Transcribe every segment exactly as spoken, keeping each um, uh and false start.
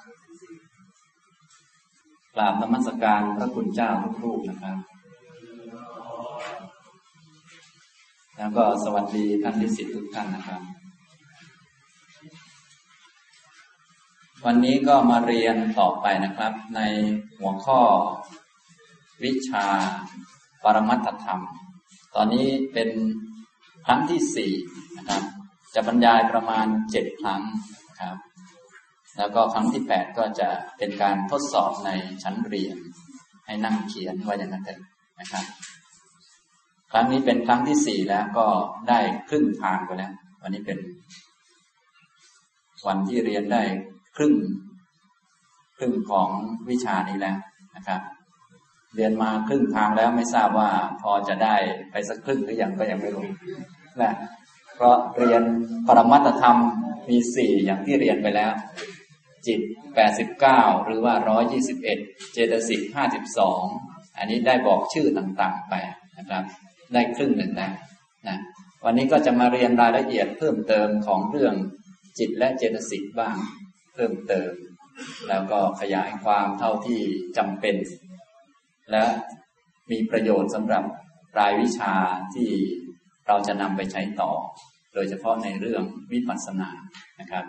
กราบนมัสการพระคุณเจ้าทุกรูปนะครับแล้วก็สวัสดีท่านนิสิตทุกท่านนะครับวันนี้ก็มาเรียนต่อไปนะครับในหัวข้อวิชาปรมัตถธรรมตอนนี้เป็นครั้งที่สี่นะครับจะบรรยายประมาณเจ็ดครั้งครับแล้วก็ครั้งที่แปดก็จะเป็นการทดสอบในชั้นเรียนให้นั่งเขียนไว้อย่างนั้นเองนะครับครั้งนี้เป็นครั้งที่สี่แล้วก็ได้ครึ่งทางไปแล้ววันนี้เป็นวันที่เรียนได้ครึ่งครึ่งของวิชานี้แล้วนะครับเรียนมาครึ่งทางแล้วไม่ทราบว่าพอจะได้ไปสักครึ่งหรือยังก็ยังไม่รู้นะเพราะเรียนปรมัตถธรรมมีสี่อย่างที่เรียนไปแล้วจิตแปดสิบเก้าหรือว่าหนึ่งร้อยยี่สิบเอ็ดเจตสิกห้าสิบสองอันนี้ได้บอกชื่อต่างๆไปนะครับได้ครึ่งหนึ่งแล้วนะวันนี้ก็จะมาเรียนรายละเอียดเพิ่มเติมของเรื่องจิตและเจตสิกบ้างเพิ่มเติมแล้วก็ขยายความเท่าที่จำเป็นและมีประโยชน์สำหรับรายวิชาที่เราจะนำไปใช้ต่อโดยเฉพาะในเรื่องวิปัสสนานะครับ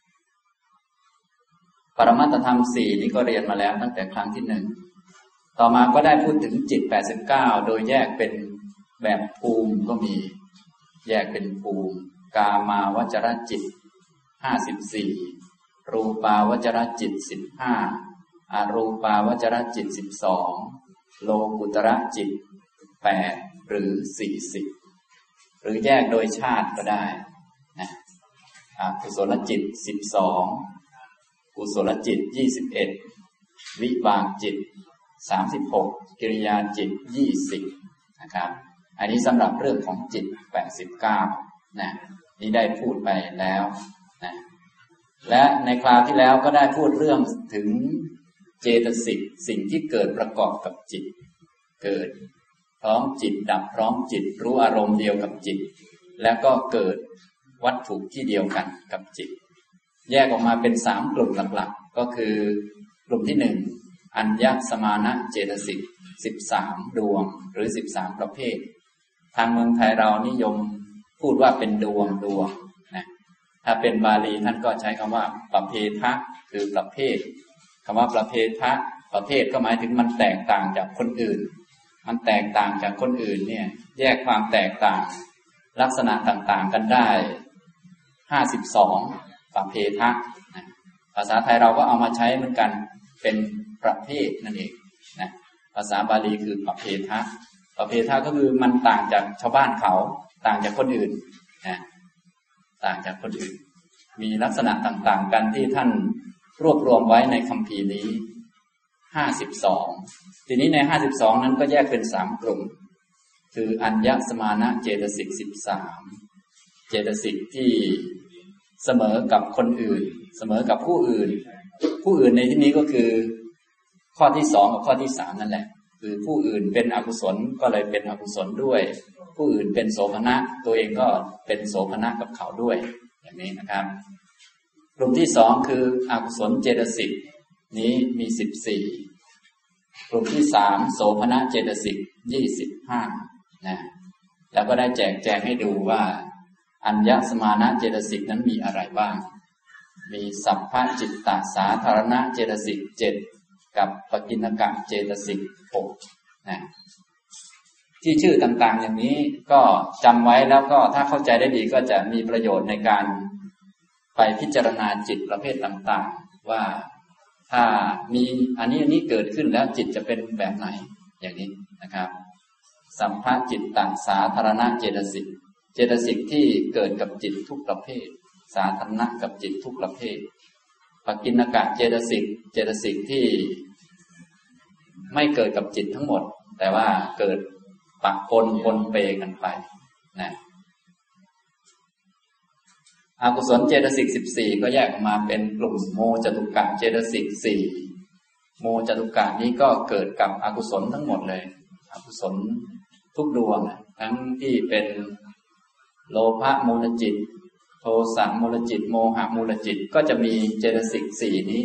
ปรมัตถธรรมสี่นี้ก็เรียนมาแล้วตั้งแต่ครั้งที่หนึ่งต่อมาก็ได้พูดถึงจิตแปดสิบเก้าโดยแยกเป็นแบบภูมิก็มีแยกเป็นภูมิกามาวจรจิตห้าสิบสี่รูปาวจรจิตสิบห้าอรูปาวจรจิตสิบสองโลกุตระจิตแปดหรือสี่สิบหรือแยกโดยชาติก็ได้นะอกุศลจิตสิบสองกุศลจิตยี่สิบเอ็ดวิบากจิตสามสิบหกกิริยาจิตยี่สิบนะครับอันนี้สำหรับเรื่องของจิตแปดสิบเก้านะนี่ได้พูดไปแล้วนะและในคราวที่แล้วก็ได้พูดเรื่องถึงเจตสิกสิ่งที่เกิดประกอบกับจิตเกิดพร้อมจิตดับพร้อมจิตรู้อารมณ์เดียวกับจิตแล้วก็เกิดวัตถุที่เดียวกันกับจิตแยกออกมาเป็นสามกลุ่มหลักๆก็คือกลุ่มที่หนึ่งอัญญสมานะเจตสิกสิบสามดวงหรือสิบสามประเภททางเมืองไทยเรานิยมพูดว่าเป็นดวงดวงนะถ้าเป็นบาลีท่านก็ใช้คำว่าประเภทะคือประเภทคำว่าประเภทะประเภทก็หมายถึงมันแตกต่างจากคนอื่นมันแตกต่างจากคนอื่นเนี่ยแยกความแตกต่างลักษณะต่างๆกันได้ห้าสิบสองประเภทะนะภาษาไทยเราก็เอามาใช้เหมือนกันเป็นประเภทนั่นเองนะภาษาบาลีคือประเภทะประเภทะก็คือมันต่างจากชาวบ้านเขาต่างจากคนอื่นนะต่างจากคนอื่นมีลักษณะต่างๆกันที่ท่านรวบรวมไว้ในคัมภีร์นี้ห้าสิบสองทีนี้ในห้าสิบสองนั้นก็แยกเป็นสามกลุ่มคืออัญญสมานะเจตสิกสิบสามเจตสิกที่เสมอกับคนอื่นเสมอกับผู้อื่นผู้อื่นในที่นี้ก็คือข้อที่สองกับข้อที่สามนั่นแหละคือผู้อื่นเป็นอกุศลก็เลยเป็นอกุศลด้วยผู้อื่นเป็นโสภณะตัวเองก็เป็นโสภณะกับเขาด้วยอย่างนี้นะครับกลุ่มที่สองคืออกุศลเจตสิกนี้มีสิบสี่กลุ่มที่สามโสภณะเจตสิกยี่สิบห้านะแล้วก็ได้แจกแจงให้ดูว่าอัญญสมานะเจตสิกนั้นมีอะไรบ้างมีสัพพจิตตสาธารณะเจตสิกเจ็ดกับปกิณกะเจตสิกหกนะที่ชื่อต่างๆอย่างนี้ก็จำไว้แล้วก็ถ้าเข้าใจได้ดีก็จะมีประโยชน์ในการไปพิจารณาจิตประเภทต่างๆว่าถ้ามีอันนี้อันนี้เกิดขึ้นแล้วจิตจะเป็นแบบไหนอย่างนี้นะครับสัมภจิตตสาธารณะเจตสิกเจตสิกที่เกิดกับจิตทุกประเภทสาธารณะกับจิตทุกประเภทปกิณกะเจตสิกเจตสิกที่ไม่เกิดกับจิตทั้งหมดแต่ว่าเกิดปะปนปนเปกันไปนะอกุศลเจตสิกสิบสี่ก็แยกออกมาเป็นกลุ่มโมจตุกะเจตสิกสี่โมจตุกะนี้ก็เกิดกับอกุศลทั้งหมดเลยอกุศลทุกดวงทั้งที่เป็นโลภะมูลจิตโทสะมูลจิตโมหะมูลจิตก็จะมีเจตสิกสี่นี้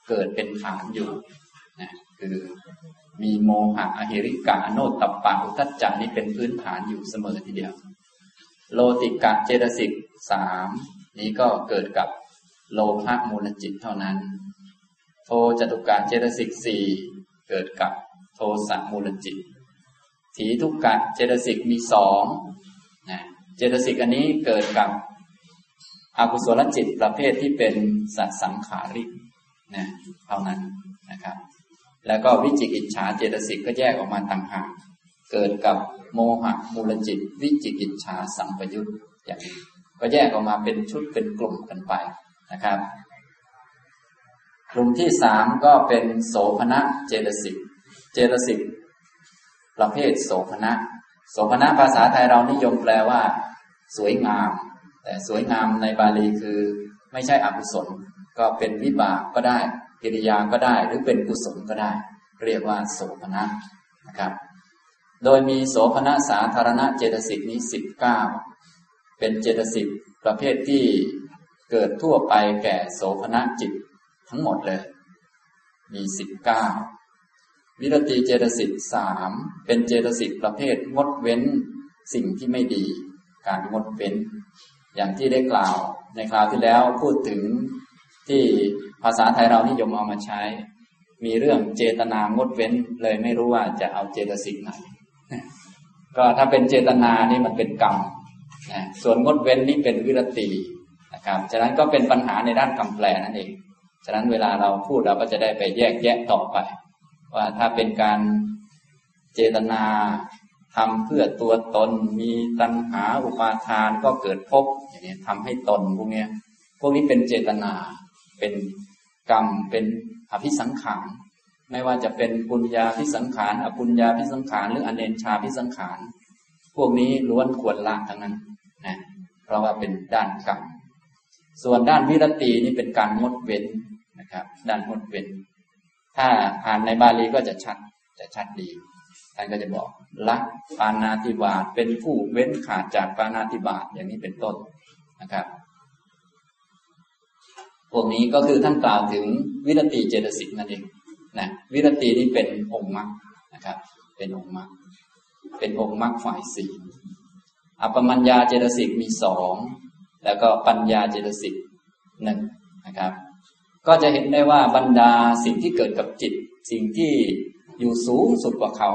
เกิดเป็นฐานอยู่นะคือมีโมหะอหิริกะอโนตตัปปะอุทธัจจะนี้เป็นพื้นฐานอยู่เสมอทีเดียวโลติกะเจตสิกสามนี้ก็เกิดกับโลภะมูลจิตเท่านั้นโทจตุกะเจตสิกสี่เกิดกับโทสะมูลจิตถีทุกกะเจตสิกมีสองนะเจตสิกอันนี้เกิดกับอกุศลจิตประเภทที่เป็นสัตสังขาริกนะเท่านั้นนะครับแล้วก็วิจิกิจฉาเจตสิกก็แยกออกมาต่างหากเกิดกับโมหะมูลจิตวิจิกิจฉาสัมปยุตอย่างนี้ก็แยกออกมาเป็นชุดเป็นกลุ่มกันไปนะครับกลุ่มที่สามก็เป็นโสภณเจตสิกเจตสิกประเภทโสภณโสภณภาษาไทยเรานิยมแปลว่าสวยงามแต่สวยงามในบาลีคือไม่ใช่อกุศลก็เป็นวิบากก็ได้กิริยาก็ได้หรือเป็นกุศลก็ได้เรียกว่าโสภณนะครับโดยมีโสภณสาธารณเจตสิกนี้สิบเก้าเป็นเจตสิกประเภทที่เกิดทั่วไปแก่โสภณจิตทั้งหมดเลยมีสิบเก้าวิรติเจตสิกสามเป็นเจตสิกประเภทงดเว้นสิ่งที่ไม่ดีการงดเว้นอย่างที่ได้กล่าวในคราวที่แล้วพูดถึงที่ภาษาไทยเรานิยมเอามาใช้มีเรื่องเจตนางดเว้นเลยไม่รู้ว่าจะเอาเจตสิกไหนก็ถ้าเป็นเจตนานี่มันเป็นกรรมนะส่วนงดเว้นนี่เป็นวิรตินะครับฉะนั้นก็เป็นปัญหาในด้านคำแปลนั่นเองฉะนั้นเวลาเราพูดเราก็จะได้ไปแยกแยะต่อไปว่าถ้าเป็นการเจตนาทำเพื่อตัวตนมีตัณหาอุปาทานก็เกิดภพอย่างนี้ทำให้ตนพวกนี้พวกนี้เป็นเจตนาเป็นกรรมเป็นอภิสังขารไม่ว่าจะเป็นปุญญาภิสังขารอปุญญาภิสังขารหรืออเนญชาภิสังขารพวกนี้ล้วนควรละทั้งนั้นนะเพราะว่าเป็นด้านกรรมส่วนด้านวิรตินี่เป็นการงดเว้นนะครับด้านงดเว้นถ้าอ่านในบาลีก็จะชัดจะชัดดีท่านก็จะบอกละปาณาติบาตเป็นผู้เว้นขาดจากปาณาติบาตอย่างนี้เป็นต้นนะครับพวกนี้ก็คือท่านกล่าวถึงวิรติเจตสิกนั่นเองนะวิรตินี่เป็นองค์มรรคนะครับเป็นองค์มรรคเป็นองค์มรรคฝ่ายสี่อัปปมัญญาเจตสิกมีสองแล้วก็ปัญญาเจตสิกหนึ่งนะครับก็จะเห็นได้ว่าบรรดาสิ่งที่เกิดกับจิตสิ่งที่อยู่สูงสุดกว่าเขา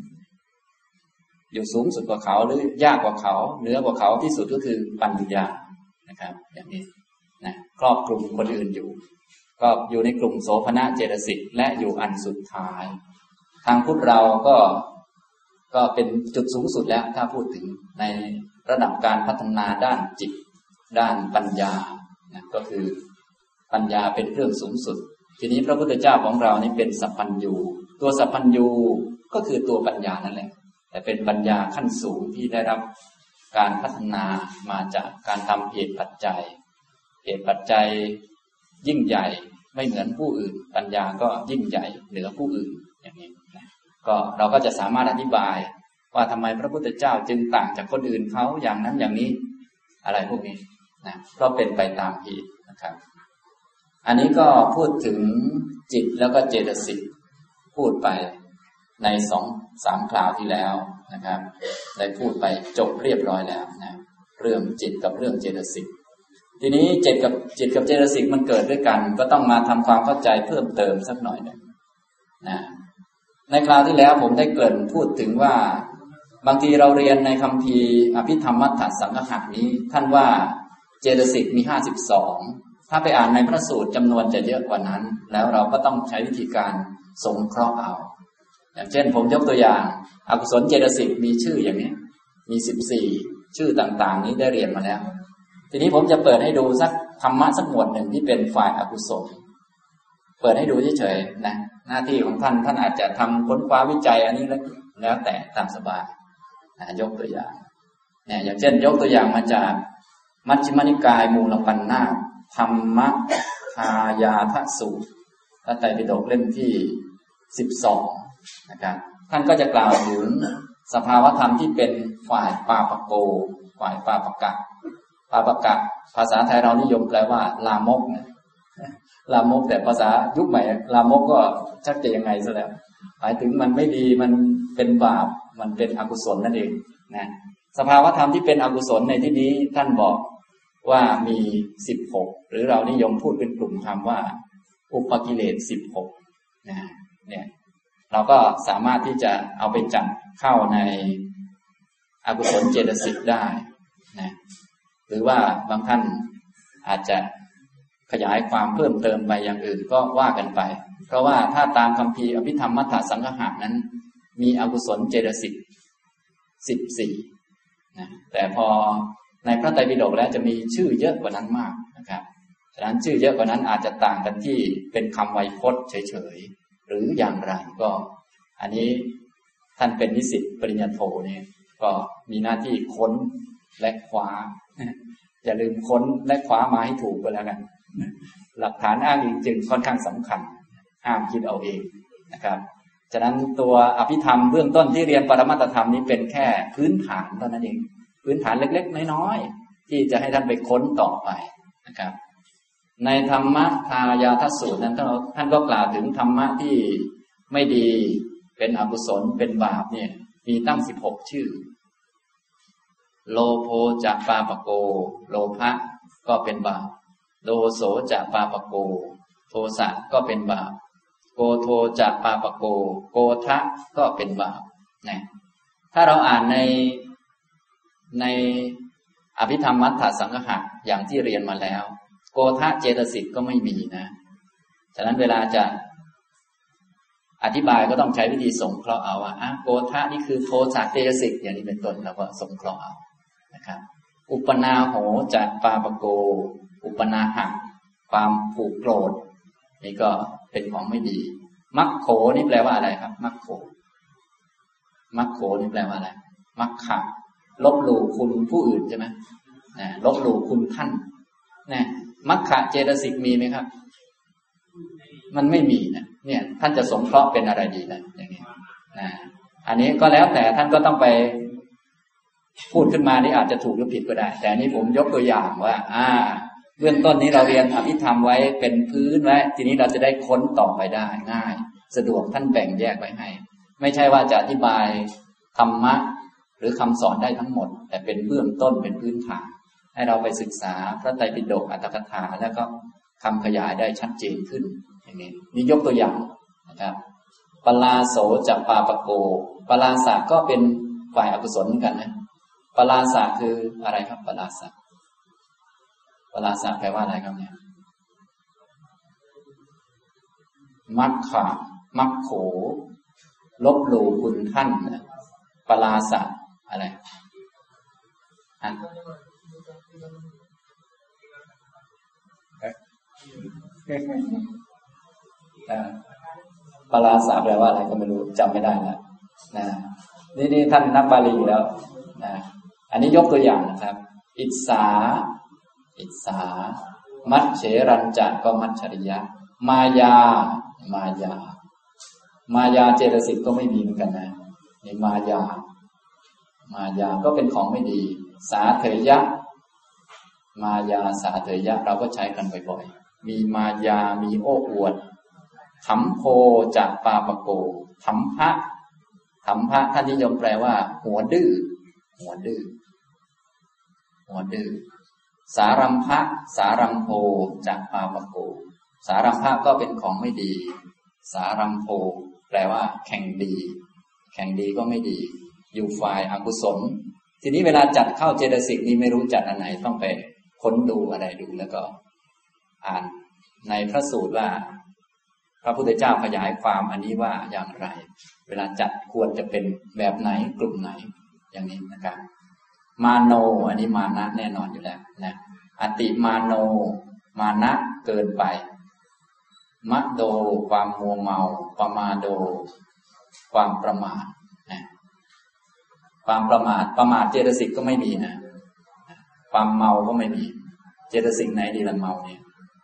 อยู่สูงสุดกว่าเขาหรือยากกว่าเขาเหนือกว่าเขาที่สุดก็คือปัญญานะครับอย่างนี้นะครอบคลุมคนอื่นอยู่ก็อยู่ในกลุ่มโสภณเจตสิกและอยู่อันสุดท้ายทางพุทธเราก็ก็เป็นจุดสูงสุดแล้วถ้าพูดถึงในระดับการพัฒนาด้านจิตด้านปัญญานะก็คือปัญญาเป็นเรื่องสูงสุดทีนี้พระพุทธเจ้าของเรานี่เป็นสัพพัญญูตัวสัพพัญญูก็คือตัวปัญญานั่นแหละแต่เป็นปัญญาขั้นสูงที่ได้รับการพัฒนามาจากการทำเหตุปัจจัยเหตุปัจจัยยิ่งใหญ่ไม่เหมือนผู้อื่นปัญญาก็ยิ่งใหญ่เหนือผู้อื่นอย่างนี้นะก็เราก็จะสามารถอธิบายว่าทำไมพระพุทธเจ้าจึงต่างจากคนอื่นเขาอย่างนั้นอย่างนี้อะไรพวกนี้นะเพราะเป็นไปตามเหตุนะครับอันนี้ก็พูดถึงจิตแล้วก็เจตสิกพูดไปในสองสามคราวที่แล้วนะครับได้พูดไปจบเรียบร้อยแล้วนะเรื่องจิตกับเรื่องเจตสิกทีนี้จิตกับจิตกับเจตสิกมันเกิดด้วยกันก็ต้องมาทำความเข้าใจเพิ่มเติมสักหน่อยหนึ่งนะในคราวที่แล้วผมได้เกริ่นพูดถึงว่าบางทีเราเรียนในคัมภีร์อภิธรรมมัฏฐสังฆะนี้ท่านว่าเจตสิกมีห้าสิบสองถ้าไปอ่านในพระสูตรจำนวนจะเยอะกว่านั้นแล้วเราก็ต้องใช้วิธีการสงเคราะห์เอาอย่างเช่นผมยกตัวอย่างอกุศลเจตสิกมีชื่ออย่างนี้มีสิบสี่ชื่อต่างๆนี้ได้เรียนมาแล้วทีนี้ผมจะเปิดให้ดูสักธรรมะสักหมวดหนึ่งที่เป็นฝ่ายอกุศลเปิดให้ดูเฉยๆนะหน้าที่ของท่านท่านอาจจะทำค้นคว้าวิจัยอันนี้แล้วแต่ตามสบายนะยกตัวอย่างเนี่ยอย่างเช่นยกตัวอย่างมาจากมัชฌิมนิกายมูลปัญนาคธรรมทายาทสูตรพระไตรปิฎกเล่มที่สิบสองนะครับท่านก็จะกล่าวถึงสภาวธรรมที่เป็นฝ่ายปาปโกฝ่ายปาปกะปาปกะภาษาไทยเรานิยมแปลว่าลามกนะลามกแต่ภาษายุคใหม่ลามกก็ชักจะยังไงซะแล้วหมายถึงมันไม่ดีมันเป็นบาปมันเป็นอกุศลนั่นเองนะสภาวธรรมที่เป็นอกุศลในที่นี้ท่านบอกว่ามีสิบหกหรือเรานิยมพูดเป็นกลุ่มคำว่าอุปกิเลสสิบหกนะเนี่ยเราก็สามารถที่จะเอาไปจัดเข้าในอกุศลเจตสิกได้นะหรือว่าบางท่านอาจจะขยายความเพิ่มเติมไปอย่างอื่นก็ว่ากันไปเพราะว่าถ้าตามคัมภีร์อภิธรรมมัทธสังฆะนั้นมีอกุศลเจตสิกสิบสี่นะแต่พอในพระไตรปิฎกแล้วจะมีชื่อเยอะกว่านั้นมากนะครับฉะนั้นชื่อเยอะกว่านั้นอาจจะต่างกันที่เป็นคำไวยพจน์เฉยๆหรืออย่างไรก็อันนี้ท่านเป็นนิสิตปริญญาโทเนี่ยก็มีหน้าที่ค้นและคว้าอย่าลืมค้นและคว้ามาให้ถูกก็แล้วกันหลักฐานอ้างอิงจึงค่อนข้างสำคัญห้ามคิดเอาเองนะครับฉะนั้นตัวอภิธรรมเบื้องต้นที่เรียนปรมัตถธรรมนี้เป็นแค่พื้นฐานเท่านั้นเองพื้นฐานเล็กๆน้อยๆที่จะให้ท่านไปค้นต่อไปนะครับในธรรมะทายาทสูตรนั้นท่านก็กล่าวถึงธรรมะที่ไม่ดีเป็นอกุศลเป็นบาปเนี่ยมีตั้งสิบหกชื่อโลโภจะปาปโกโลภะก็เป็นบาปโลโสจะปาปโกโทสะก็เป็นบาปโกโทจะปาปโกโกทะก็เป็นบาปนะถ้าเราอ่านในในอภิธรรมมัทธสังฆะอย่างที่เรียนมาแล้วโกทะเจตสิกก็ไม่มีนะฉะนั้นเวลาจะอธิบายก็ต้องใช้วิธีสงเคราะห์เอาว่าโกทะนี่คือโทสะเจตสิกอย่างนี้เป็นต้นแล้วก็สงเคราะห์เอานะครับอุปนาโหจะปาปโกอุปนาหะความผูกโกรธนี่ก็เป็นของไม่ดีมัคโขนี่แปลว่าอะไรครับมัคโขมัคโขนี่แปลว่าอะไรมัคคะลบหลู่คุณผู้อื่นใช่ไหมนะลบหลู่คุณท่านนะมัคคะเจตสิกมีไหมครับมันไม่มีนะเนี่ยท่านจะสงเคราะห์เป็นอะไรดีนะอย่างนี้นะอันนี้ก็แล้วแต่ท่านก็ต้องไปพูดขึ้นมานี่อาจจะถูกหรือผิดก็ได้แต่นี้ผมยกตัวอย่างว่าอ่าเบื้องต้นนี้เราเรียนอภิธรรมไว้เป็นพื้นไว้ทีนี้เราจะได้ค้นต่อไปได้ง่ายสะดวกท่านแบ่งแยกไว้ให้ไม่ใช่ว่าจะอธิบายธรรมะหรือคำสอนได้ทั้งหมดแต่เป็นเบื้องต้นเป็นพื้นฐานให้เราไปศึกษาพระไตรปิฎกอรรถกถาแล้วก็คำขยายได้ชัดเจนขึ้นอย่างนี้นี่ยกตัวอย่างนะครับปลาโสจะปาปโกปลาสะก็เป็นฝ่ายอกุศลเหมือนกันนะปลาสะคืออะไรครับปลาสะปลาสะแปลว่าอะไรครับเนี่ยมัคคะมัคโขลบหลู่คุณท่านนะปลาสะอะไรอ่ะปลาสะแปลว่าอะไรก็ไม่รู้จำไม่ได้แล้วนะนี่นี่ท่านนักบาลีอยู่แล้วนะอันนี้ยกตัวอย่างนะครับอิสสาอิสสามัจเฉรัญจะก็มัจฉริยะมายามายามายาเจตสิกก็ไม่มีเหมือนกันนะนี่มายามายาก็เป็นของไม่ดีสาเถยะมายาสาเถยะเราก็ใช้กันบ่อยๆมีมายามีโอ้อวดถัมโพจะปาปโกถัมภะถัมภะท่านนิยมแปลว่าหัวดื้อหัวดื้อหัวดื้อสารัมภะสารัมโพจะปาปโกสารัมภะก็เป็นของไม่ดีสารัมโพแปลว่าแข่งดีแข่งดีก็ไม่ดีอยู่ฝ่ายอกุศลทีนี้เวลาจัดเข้าเจตสิกนี้ไม่รู้จัดอันไหนต้องไปค้นดูอะไรดูแล้วก็อ่านในพระสูตรว่าพระพุทธเจ้าขยายความอันนี้ว่าอย่างไรเวลาจัดควรจะเป็นแบบไหนกลุ่มไหนอย่างนี้นะครับมาโนอันนี้มานะแน่นอนอยู่แล้วนะอติมาโนมานะเกินไปมะโดความมัวเมาปมาโดความประมาทนะความประมาทประมาทเจตสิกก็ไม่มีนะความเมาก็ไม่มีเจตสิกไหนดีละเมาเนี่ย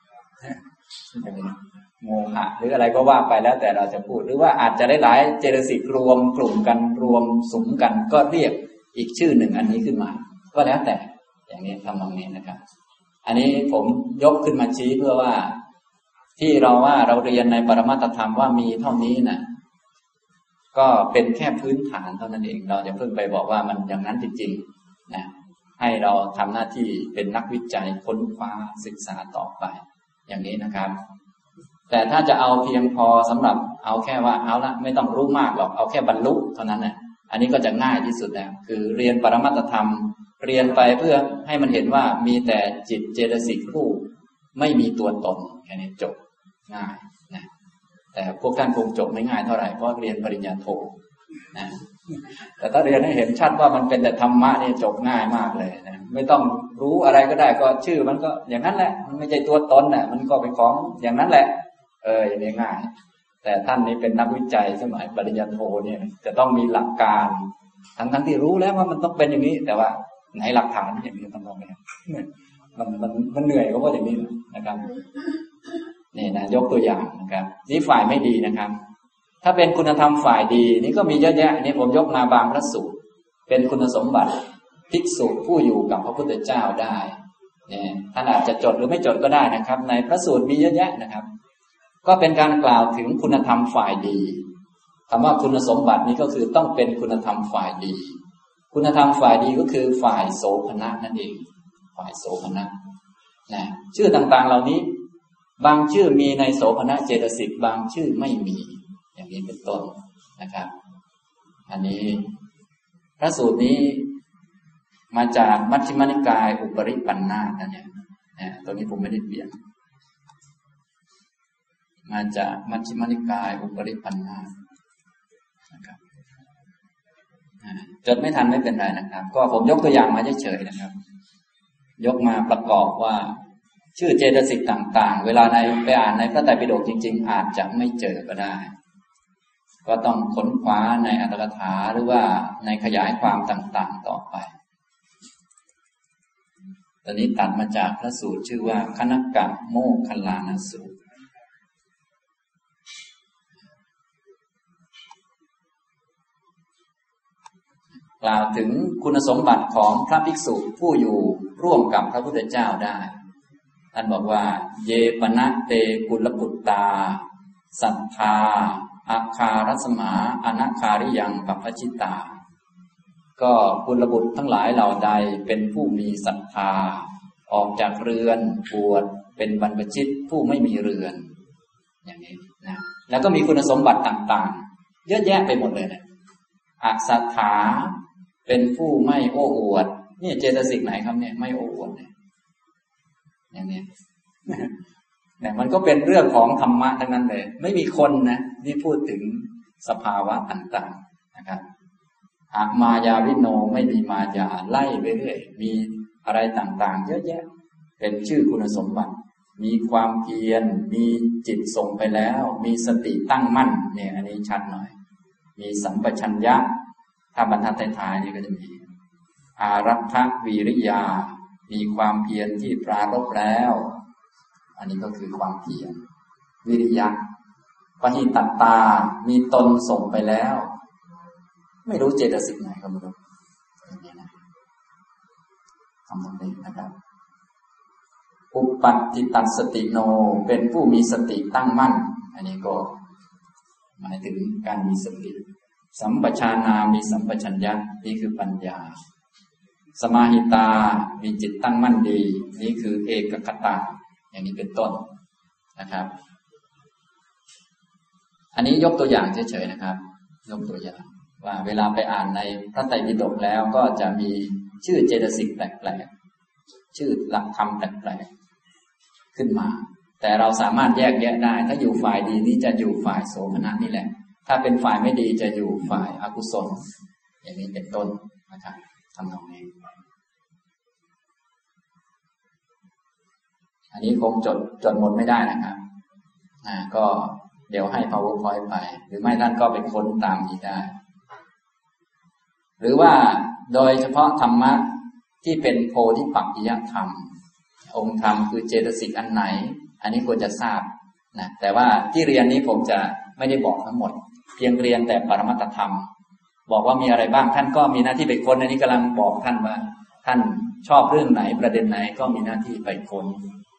โมหะหรืออะไรก็ว่าไปแล้วแต่เราจะพูดหรือว่าอาจจะได้หลายเจตสิกรวมกลุ่มกันรวมสุมกันก็เรียกอีกชื่อหนึ่งอันนี้ขึ้นมาก็แล้วแต่อย่างนี้ทำตรงนี้นะครับอันนี้ผมยกขึ้นมาชี้เพื่อว่าที่เราว่าเราเรียนในปรมัตถธรรมว่ามีเท่านี้นะก็เป็นแค่พื้นฐานเท่านั้นเองเราจะเพิ่งไปบอกว่ามันอย่างนั้นจริงๆนะให้เราทำหน้าที่เป็นนักวิจัยค้นคว้าศึกษาต่อไปอย่างนี้นะครับแต่ถ้าจะเอาเพียงพอสำหรับเอาแค่ว่าเอาละไม่ต้องรู้มากหรอกเอาแค่บรรลุเท่านั้นนะอันนี้ก็จะง่ายที่สุดแล้วคือเรียนปรมัตถธรรมเรียนไปเพื่อให้มันเห็นว่ามีแต่จิตเจตสิกผู้ไม่มีตัวตนแค่นี้จบง่ายนะแต่พวกท่านคงจบไม่ง่ายเท่าไหร่เพราะเรียนปริญญาโทนะแต่ถ้าเรียนให้เห็นชัดว่ามันเป็นแต่ธรรมะนี่จบง่ายมากเลยนะไม่ต้องรู้อะไรก็ได้ก็ชื่อมันก็อย่างนั้นแหละมันไม่ใช่ตัวตนน่ะมันก็เป็นของอย่างนั้นแหละเอออย่างนี้ง่ายแต่ท่านนี้เป็นนักวิจัยสมัยปริญญาโทเนี่ยจะต้องมีหลักการทั้งทั้งที่รู้แล้วว่ามันต้องเป็นอย่างนี้แต่ว่าไหนหลักฐานอย่างนี้ต้องลองไปมันมันมันเหนื่อยก็เพราะอย่างนี้นะครับนี่นะยกตัวอย่างนะครับนี่ฝ่ายไม่ดีนะครับถ้าเป็นคุณธรรมฝ่ายดีนี่ก็มีเยอะแยะนี่ผมยกมาบางพระสูตรเป็นคุณสมบัติภิกษุผู้อยู่กับพระพุทธเจ้าได้เนี่ยท่านอาจจะจดหรือไม่จดก็ได้นะครับในพระสูตรมีเยอะแยะนะครับก็เป็นการกล่าวถึงคุณธรรมฝ่ายดีคำว่าคุณสมบัตินี้ก็คือต้องเป็นคุณธรรมฝ่ายดีคุณธรรมฝ่ายดีก็คือฝ่ายโสภณะนั่นเองฝ่ายโสภณะนะชื่อต่างๆเหล่านี้บางชื่อมีในโสภณะเจตสิกบางชื่อไม่มีอย่างนี้เป็นต้นนะครับอันนี้พระสูตรนี้มาจากมัชฌิมานิกายอุปริปันธาสนั่นเนี่ยนะตรงนี้ผมไม่ได้เปลี่ยนมาจากมัชฌิมานิกายอุปริปันธาสนะครับจดไม่ทันไม่เป็นไรนะครับก็ผมยกตัวอย่างมาเฉยๆนะครับยกมาประกอบว่าชื่อเจตสิกต่างๆเวลาในไปอ่านในพระไตรปิฎกจริงๆอาจจะไม่เจอก็ได้ก็ต้องค้นคว้าในอรรถกถาหรือว่าในขยายความต่างๆต่อไปตอนนี้ตัดมาจากพระสูตรชื่อว่าคณกะโมคคัลลานสูตรกล่าวถึงคุณสมบัติของพระภิกษุผู้อยู่ร่วมกับพระพุทธเจ้าได้ท่านบอกว่าเยปนะเตกุลปุตตาศรัทธาอาคารัสมาอนาคาริยังปัปปชิตาก็กุลบุตรทั้งหลายเหล่าใดเป็นผู้มีศรัทธาออกจากเรือนบวชเป็นบรรพชิตผู้ไม่มีเรือนอย่างนี้นะแล้วก็มีคุณสมบัติต่างๆเยอะแยะไปหมดเลยนะอสัทธาเป็นผู้ไม่โอ้อวดนี่เจตสิกไหนครับเนี่ยไม่โอ้อวดเนี่ยอย่างนี้เนี่ยมันก็เป็นเรื่องของธรรมะทั้งนั้นเลยไม่มีคนนะนี่พูดถึงสภาวะต่างๆนะครับอามายาวิโนไม่มีมายาไล่ไปเรื่อยมีอะไรต่างๆเยอะแยะเป็นชื่อคุณสมบัติมีความเพียรมีจิตส่งไปแล้วมีสติตั้งมั่นเนี่ยอันนี้ชัดหน่อยมีสัมปชัญญะถ้าบรรทัดท้ายๆนี่ก็จะมีอารัตถวิริยามีความเพียรที่ปรารภแล้วอันนี้ก็คือความเพียรวิริยะปหิตัตตามีตนส่งไปแล้วไม่รู้เจตสิกไหนก็ไม่รู้อย่างนี้นะคำตรงนี้นะครับอุปัฏฐิตัสสติโนเป็นผู้มีสติตั้งมั่นอันนี้ก็หมายถึงการมีสติสัมปชานามีสัมปชัญญะนี่คือปัญญาสมาหิตามีจิตตั้งมั่นดีนี่คือเอกคตาอย่างนี้เป็นต้นนะครับอันนี้ยกตัวอย่างเฉยๆนะครับยกตัวอย่างว่าเวลาไปอ่านในพระไตรปิฎกแล้วก็จะมีชื่อเจตสิกแปลกๆชื่อหลักธรรมแปลกๆขึ้นมาแต่เราสามารถแยกแยะได้ถ้าอยู่ฝ่ายดีนี่จะอยู่ฝ่ายโสมนัสนี่แหละถ้าเป็นฝ่ายไม่ดีจะอยู่ฝ่ายอกุศลอย่างนี้เป็นต้นนะครับทำตรงนี้อันนี้คงจดจดหมดไม่ได้นะครับอ่าก็เดี๋ยวให้ PowerPoint ไปหรือไม่ท่านก็ไปค้นตามนี้ได้หรือว่าโดยเฉพาะธรรมะที่เป็นโพธิปักขิยธรรมองค์ธรรมคือเจตสิกอันไหนอันนี้ควรจะทราบนะแต่ว่าที่เรียนนี้ผมจะไม่ได้บอกทั้งหมดเพียงเรียนแต่ปรมัตถธรรมบอกว่ามีอะไรบ้างท่านก็มีหน้าที่ไปค้นอันนี้กำลังบอกท่านว่าท่านชอบเรื่องไหนประเด็นไหนก็มีหน้าที่ไปค้น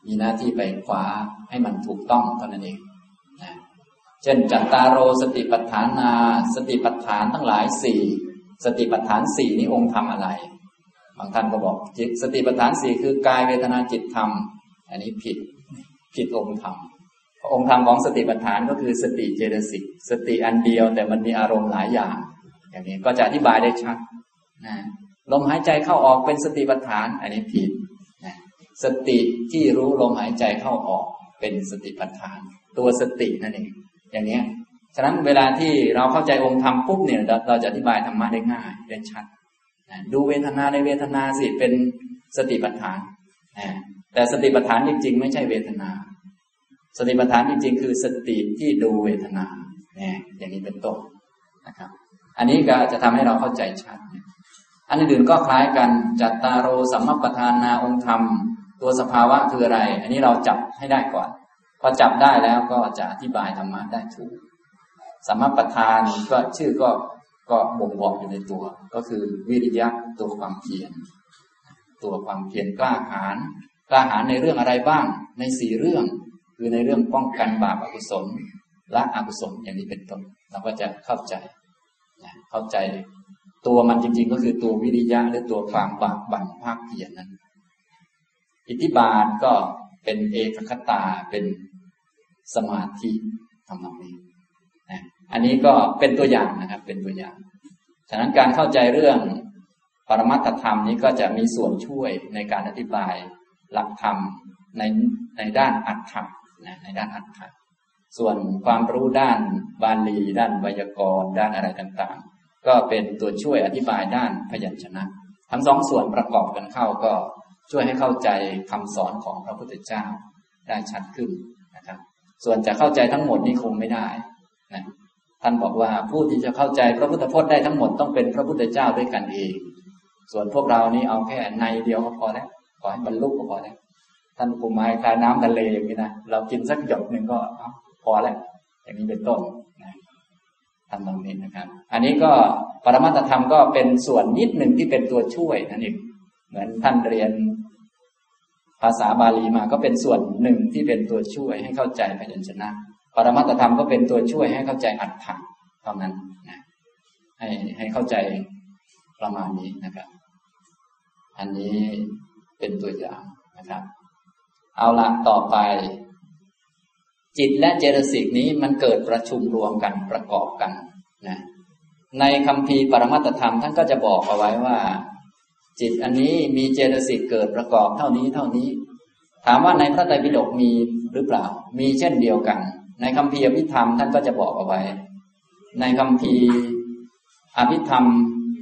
มีหน้าที่ไปคว้าให้มันถูกต้องเท่านั้นเองนะเช่นจัตตารโรสติปัฏฐานาสติปัฏฐานทั้งหลายสี่สติปัฏฐานสี่นี้องค์ทำอะไรบางท่านก็บอกจิตสติปัฏฐานสี่คือกายเวทนาจิตธรรมอันนี้ผิดผิดองค์ธรรมองค์ธรรมของสติปัฏฐานก็คือสติเจตสิกสติอันเดียวแต่มันมีอารมณ์หลายอย่างอย่างนี้ก็จะอธิบายได้ชัดนะลมหายใจเข้าออกเป็นสติปัฏฐานอันนี้ผิดนะสติที่รู้ลมหายใจเข้าออกเป็นสติปัฏฐานตัวสตินั่นเองอย่างนี้ฉะนั้นเวลาที่เราเข้าใจองค์ธรรมปุ๊บเนี่ยเราเราจะอธิบายธรรมะได้ง่ายได้ชัดนะดูเวทนาในเวทนาสิเป็นสติปัฏฐานนะแต่สติปัฏฐานจริงๆไม่ใช่เวทนาสติปัฏฐานจริงๆคือสติที่ดูเวทนาเนี่ยอย่างนี้เป็นต้นนะครับอันนี้ก็จะทำให้เราเข้าใจชัดอันอื่นๆก็คล้ายกันจัตตารโรสัมมัปปทานาองค์ธรรมตัวสภาวะคืออะไรอันนี้เราจับให้ได้ก่อนพอจับได้แล้วก็จะอธิบายธรรมะได้ถูกสัมมัปปทานก็ชื่อก็ก็บ่งบอกอยู่ในตัวก็คือวิริยะตัวความเพียรตัวความเพียรกล้าหาญกล้าหาญในเรื่องอะไรบ้างในสี่เรื่องคือในเรื่องป้องกันบาปอกุศลละอกุศลอย่างนี้เป็นต้นเราก็จะเข้าใจเข้าใจตัวมันจริงๆก็คือตัววิริยะหรือตัวความบากบั่นภาคเพียรนั้นอิทธิบาทก็เป็นเอกคตาเป็นสมาธิทำนองนี้นะอันนี้ก็เป็นตัวอย่างนะครับเป็นตัวอย่างฉะนั้นการเข้าใจเรื่องปรมัตถธรรมนี้ก็จะมีส่วนช่วยในการอธิบายหลักธรรมในในด้านอัตถะนะในด้านอัตถะส่วนความรู้ด้านบาลีด้านไวยากรณ์ด้านอะไรต่างๆก็เป็นตัวช่วยอธิบายด้านพยัญชนะทั้งสองส่วนประกอบกันเข้าก็ช่วยให้เข้าใจคำสอนของพระพุทธเจ้าได้ชัดขึ้นนะครับส่วนจะเข้าใจทั้งหมดนี้คงไม่ได้นะท่านบอกว่าผู้ที่จะเข้าใจพระพุทธพจน์ได้ทั้งหมดต้องเป็นพระพุทธเจ้าด้วยกันเองส่วนพวกเรานี่เอาแค่ในเดียวก็พอแล้วขอให้บรรลุก็พอแล้วท่านปูไม้คลายน้ำทะเลอย่างนี้นะเรากินสักหยดหนึ่งก็พอแล้วอย่างนี้เป็นต้นนะทำตรงนี้นะครับอันนี้ก็ปรมัตถธรรมก็เป็นส่วนนิดหนึ่งที่เป็นตัวช่วยนั่นเองเหมือนท่านเรียนภาษาบาลีมาก็เป็นส่วนหนึ่งที่เป็นตัวช่วยให้เข้าใจพยัญชนะปรมัตถธรรมก็เป็นตัวช่วยให้เข้าใจอัตถะเท่านั้นนะให้ให้เข้าใจประมาณนี้นะครับอันนี้เป็นตัวอย่างนะครับเอาละต่อไปจิตและเจตสิกนี้มันเกิดประชุมรวมกันประกอบกันนะในคัมภีร์ปรมัตถธรรมท่านก็จะบอกเอาไว้ว่าจิตอันนี้มีเจตสิกเกิดประกอบเท่านี้เท่านี้ถามว่าในพระไตรปิฎกมีหรือเปล่ามีเช่นเดียวกันในคัมภีร์อภิธรรมท่านก็จะบอกเอาไว้ในคัมภีร์อภิธรรม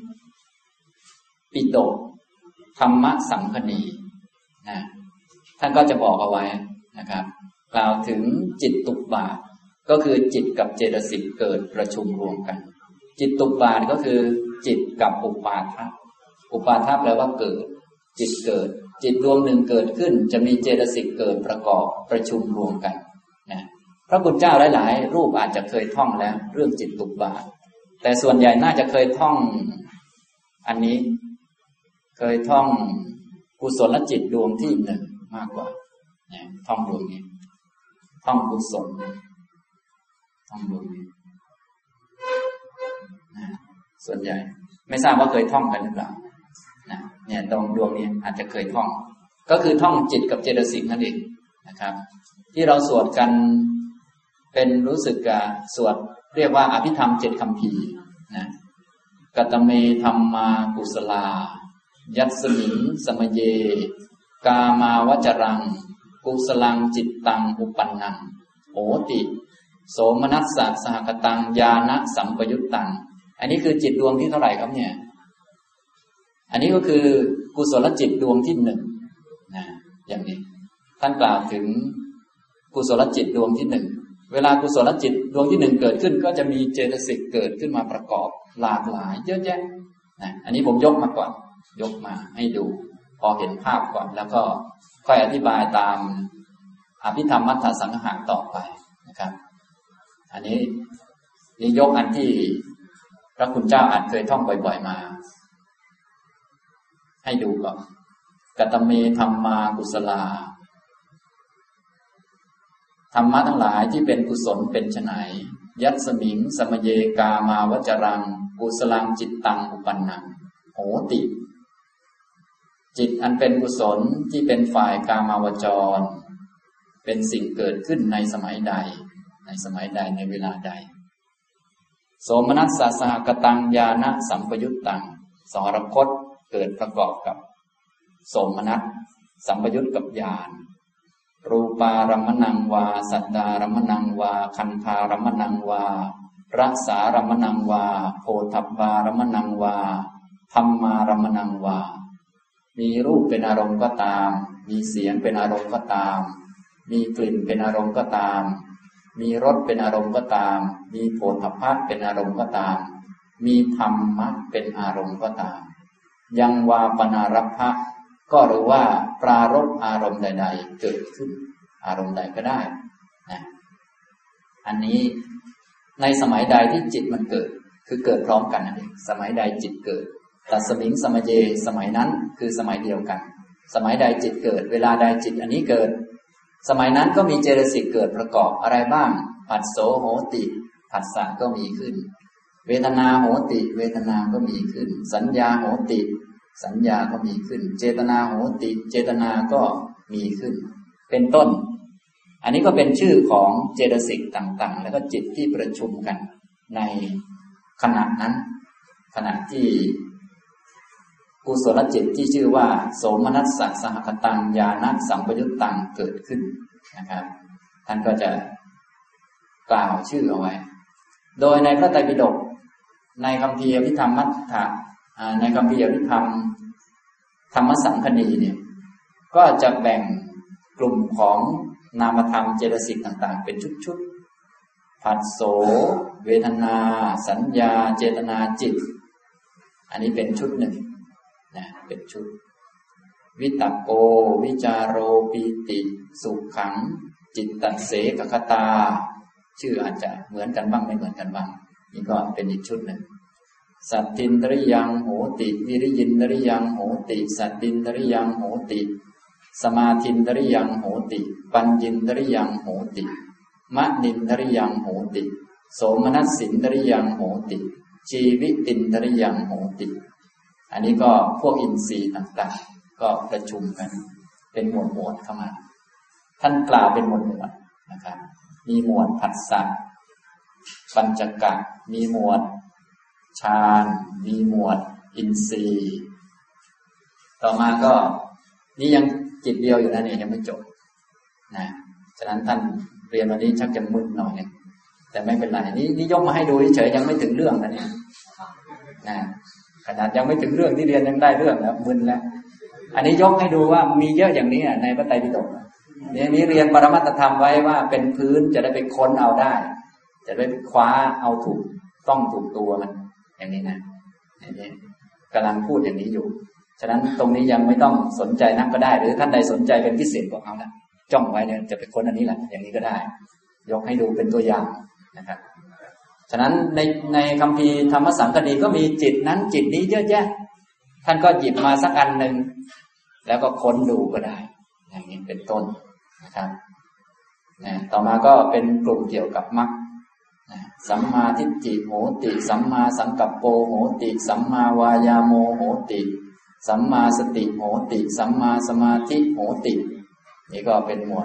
ปิฎกธรรมสังคณีนะท่านก็จะบอกเอาไว้นะครับกล่าวถึงจิตตุบาทก็คือจิตกับเจตสิกเกิดประชุมรวมกันจิตตุบาทก็คือจิตกับอุปาทะอุปาทะแปลว่าเกิดจิตเกิดจิตดวงหนึ่งเกิดขึ้นจะมีเจตสิกเกิดประกอบประชุมรวมกันนะพระพุทธเจ้าหลายๆรูปอาจจะเคยท่องแล้วเรื่องจิตตุบาทแต่ส่วนใหญ่น่าจะเคยท่องอันนี้เคยท่องกุศลจิตดวงที่หนึ่งมากกว่าเนี่ยท่องดวงนี้ท่องกุศลท่องดวงนี้นะส่วนใหญ่ไม่ทราบว่าเคยท่องกันหรือเปล่านะเนี่ยตรงดวงนี้อาจจะเคยท่องก็คือท่องจิตกับเจตสิกนั่นเองนะครับที่เราสวดกันเป็นรู้สึกกับสวดเรียกว่าอภิธรรมเจ็ดคัมภีร์นะกัตเมธัมมากุศลายัสมิงสมเยกามาวจรังกุศลังจิตตังอุปันนังโหติโสมนัสสะสหคตังญาณสัมปยุตตังอันนี้คือจิตดวงที่เท่าไหร่ครับเนี่ยอันนี้ก็คือกุศลจิตดวงที่หนึ่งนะอย่างนี้ท่านกล่าวถึงกุศลจิตดวงที่หนึ่งเวลากุศลจิตดวงที่หนึ่งเกิดขึ้นก็จะมีเจตสิกเกิดขึ้นมาประกอบหลากหลายเยอะแยะนะอันนี้ผมยกมาก่อนยกมาให้ดูพอเห็นภาพก่อนแล้วก็ค่อยอธิบายตามอภิธรรมมัทธสังหะต่อไปนะครับอันนี้นี่ยกอันที่พระคุณเจ้าอาจเคยท่องบ่อยๆมาให้ดูก่อนกัตเมธัมมากุศลาธรรมะทั้งหลายที่เป็นกุศลเป็นไฉนยัตสมิงสมเยกามาวจรังกุศลังจิตตังอุปันนังโหติจิตอันเป็นกุศลที่เป็นฝ่ายกามาวจรเป็นสิ่งเกิดขึ้นในสมัยใดในสมัยใดในเวลาใดโสมนัสสะสหกตังญาณสัมปยุตตังสหรคตเกิดประกอบกับโสมนัสสัมปยุตกับญาณรูปารมณังวาสัตตารมณังวาคันธารมณังวารัสสารมณังวาโพธัพพารมณังวาธัมมารมณังวามีรูปเป็นอารมณ์ก็ตามมีเสียงเป็นอารมณ์ก็ตามมีกลิ่นเป็นอารมณ์ก็ตามมีรสเป็นอารมณ์ก็ตามมีโผฏฐัพพะเป็นอารมณ์ก็ตามมีธรรมะเป็นอารมณ์ก็ตามยังวาปนารัพพะก็รู้ว่าปรารภอารมณ์ใดๆเกิดขึ้นอารมณ์ใดก็ได้นะอันนี้ในสมัยใดที่จิตมันเกิดคือเกิดพร้อมกันนั่นเองสมัยใดจิตเกิดตัสมิงสมเยสมัยนั้นคือสมัยเดียวกันสมัยใดจิตเกิดเวลาใดจิตอันนี้เกิดสมัยนั้นก็มีเจตสิกเกิดประกอบอะไรบ้างผัสโสโหติผัสสะก็มีขึ้นเวทนาโหติเวทนาก็มีขึ้นสัญญาโหติสัญญาก็มีขึ้นเจตนาโหติเจตนาก็มีขึ้นเป็นต้นอันนี้ก็เป็นชื่อของเจตสิกต่างๆแล้วก็จิตที่ประชุมกันในขณะนั้นขณะที่กุศลจิตที่ชื่อว่าโสมนัสสะสหคตังญาณสัมปยุตตังเกิดขึ้นนะครับท่านก็จะกล่าวชื่อเอาไว้โดยในพระไตรปิฎกในคัมภีร์อภิธรรมมัทธะในคัมภีร์อภิธรรมธรรมสังคณีเนี่ยก็จะแบ่งกลุ่มของนามธรรมเจตสิกต่างๆเป็นชุดๆผัสโสเวทนาสัญญาเจตนาจิตอันนี้เป็นชุดหนึ่งนะเป็นชุดวิตกโกวิจารโรปีติสุขขังจิตตัสเสกคตาชื่ออาจจะเหมือนกันบ้างไม่เหมือนกันบ้างนี่ก็เป็นอีกชุดหนึ่งสัตตินตริยังโหติวิริยินตริยังโหติสัตตินตริยังโหติสมาธินตริยังโหติปัญญินตริยังโหติมะนินตริยังโหติโสมนัสสินตริยังโหติชีวิตินตริยังโหติอันนี้ก็พวกอินทรีย์ต่างๆก็ประชุมกันเป็นหมวดหมวดเข้ามาท่านกล่าวเป็นหมวดหมวดนะครับมีหมวดผัสสะปัญจกะมีหมวดฌานมีหมวดอินทรีย์ต่อมาก็นี่ยังจิตเดียวอยู่นะเนี่ยยังไม่จบนะฉะนั้นท่านเรียนวันนี้ชักจะมึนหน่อยนึงแต่ไม่เป็นไรนี่นี่ยกมาให้ดูเฉยๆยังไม่ถึงเรื่องนะเนี่ยนะขนาดยังไม่ถึงเรื่องที่เรียนยังได้เรื่องแล้วมึนแล้วอันนี้ยกให้ดูว่ามีเยอะอย่างนี้ในพระไตรปิฎกเนี่ยนี้เรียนปรมัตถธรรมไว้ว่าเป็นพื้นจะได้ไปค้นเอาได้จะได้คว้าเอาถูกต้องถูกตัวมันอย่างนี้นะอย่างนี้กำลังพูดอย่างนี้อยู่ฉะนั้นตรงนี้ยังไม่ต้องสนใจนักก็ได้หรือท่านใดสนใจเป็นพิเศษก็เอานะจ้องไว้เนี่ยจะไปค้นอันนี้แหละอย่างนี้ก็ได้ยกให้ดูเป็นตัวอย่างนะครับฉะนั้นในในคัมภีร์ธรรมสังคณีก็มีจิตนั้นจิตนี้เยอะแยะท่านก็หยิบมาสักอันหนึ่งแล้วก็ค้นดูก็ได้อย่างนี้เป็นต้นนะครับนะต่อมาก็เป็นกลุ่มเกี่ยวกับมรรคสัมมาทิฏฐิโหติสัมมาสังกัปโปโหติสัมมาวายาโมโหติสัมมาสติโหติสัมมาสมาธิโหตินี่ก็เป็นหมวด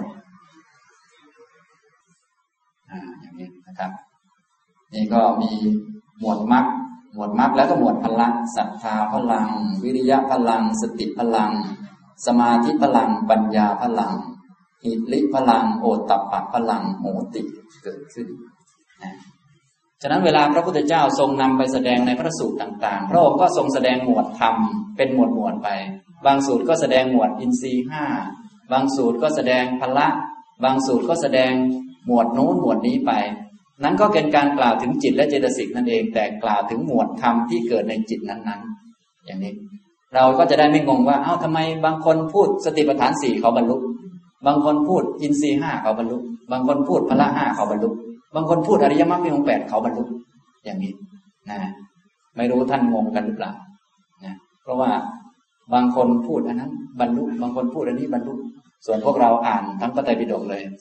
อ่าอย่างนี้นะครับนี่ก็มีหมวดมรรคหมวดมรรคแล้วก็หมวดพละศรัทธาพลังวิริยะพลังสติพลังสมาธิพลังปัญญาพลังหิริพลังโอตตัปปะพลังโหติเกิดขึ้นนะฉะนั้นเวลาพระพุทธเจ้าทรงนำไปแสดงในพระสูตรต่างๆพระองค์ก็ทรงแสดงหมวดธรรมเป็นหมวดหมวดไปบางสูตรก็แสดงหมวดอินทรีย์ห้าบางสูตรก็แสดงพละบางสูตรก็แสดงหมวดนู้นหมวดนี้ไปนั้นก็เป็นการกล่าวถึงจิตและเจตสิกนั่นเองแต่กล่าวถึงหมวดธรรมที่เกิดในจิตนั้นๆอย่างนี้เราก็จะได้ไม่งงว่าเอ้าทำไมบางคนพูดสติปัฏฐานสี่เขาบรรลุบางคนพูดอินทรีย์ห้าเขาบรรลุบางคนพูดพละห้าเขาบรรลุบางคนพูดอริยมรรคมีองค์แปดเขาบรรลุอย่างนี้นะไม่รู้ท่านงงกันหรือเปล่านะเพราะว่าบางคนพูดอันนั้นบรรลุบางคนพูดอันนี้บรรลุส่วนพวกเราอ่านทั้งพระไตรปิฎกเลย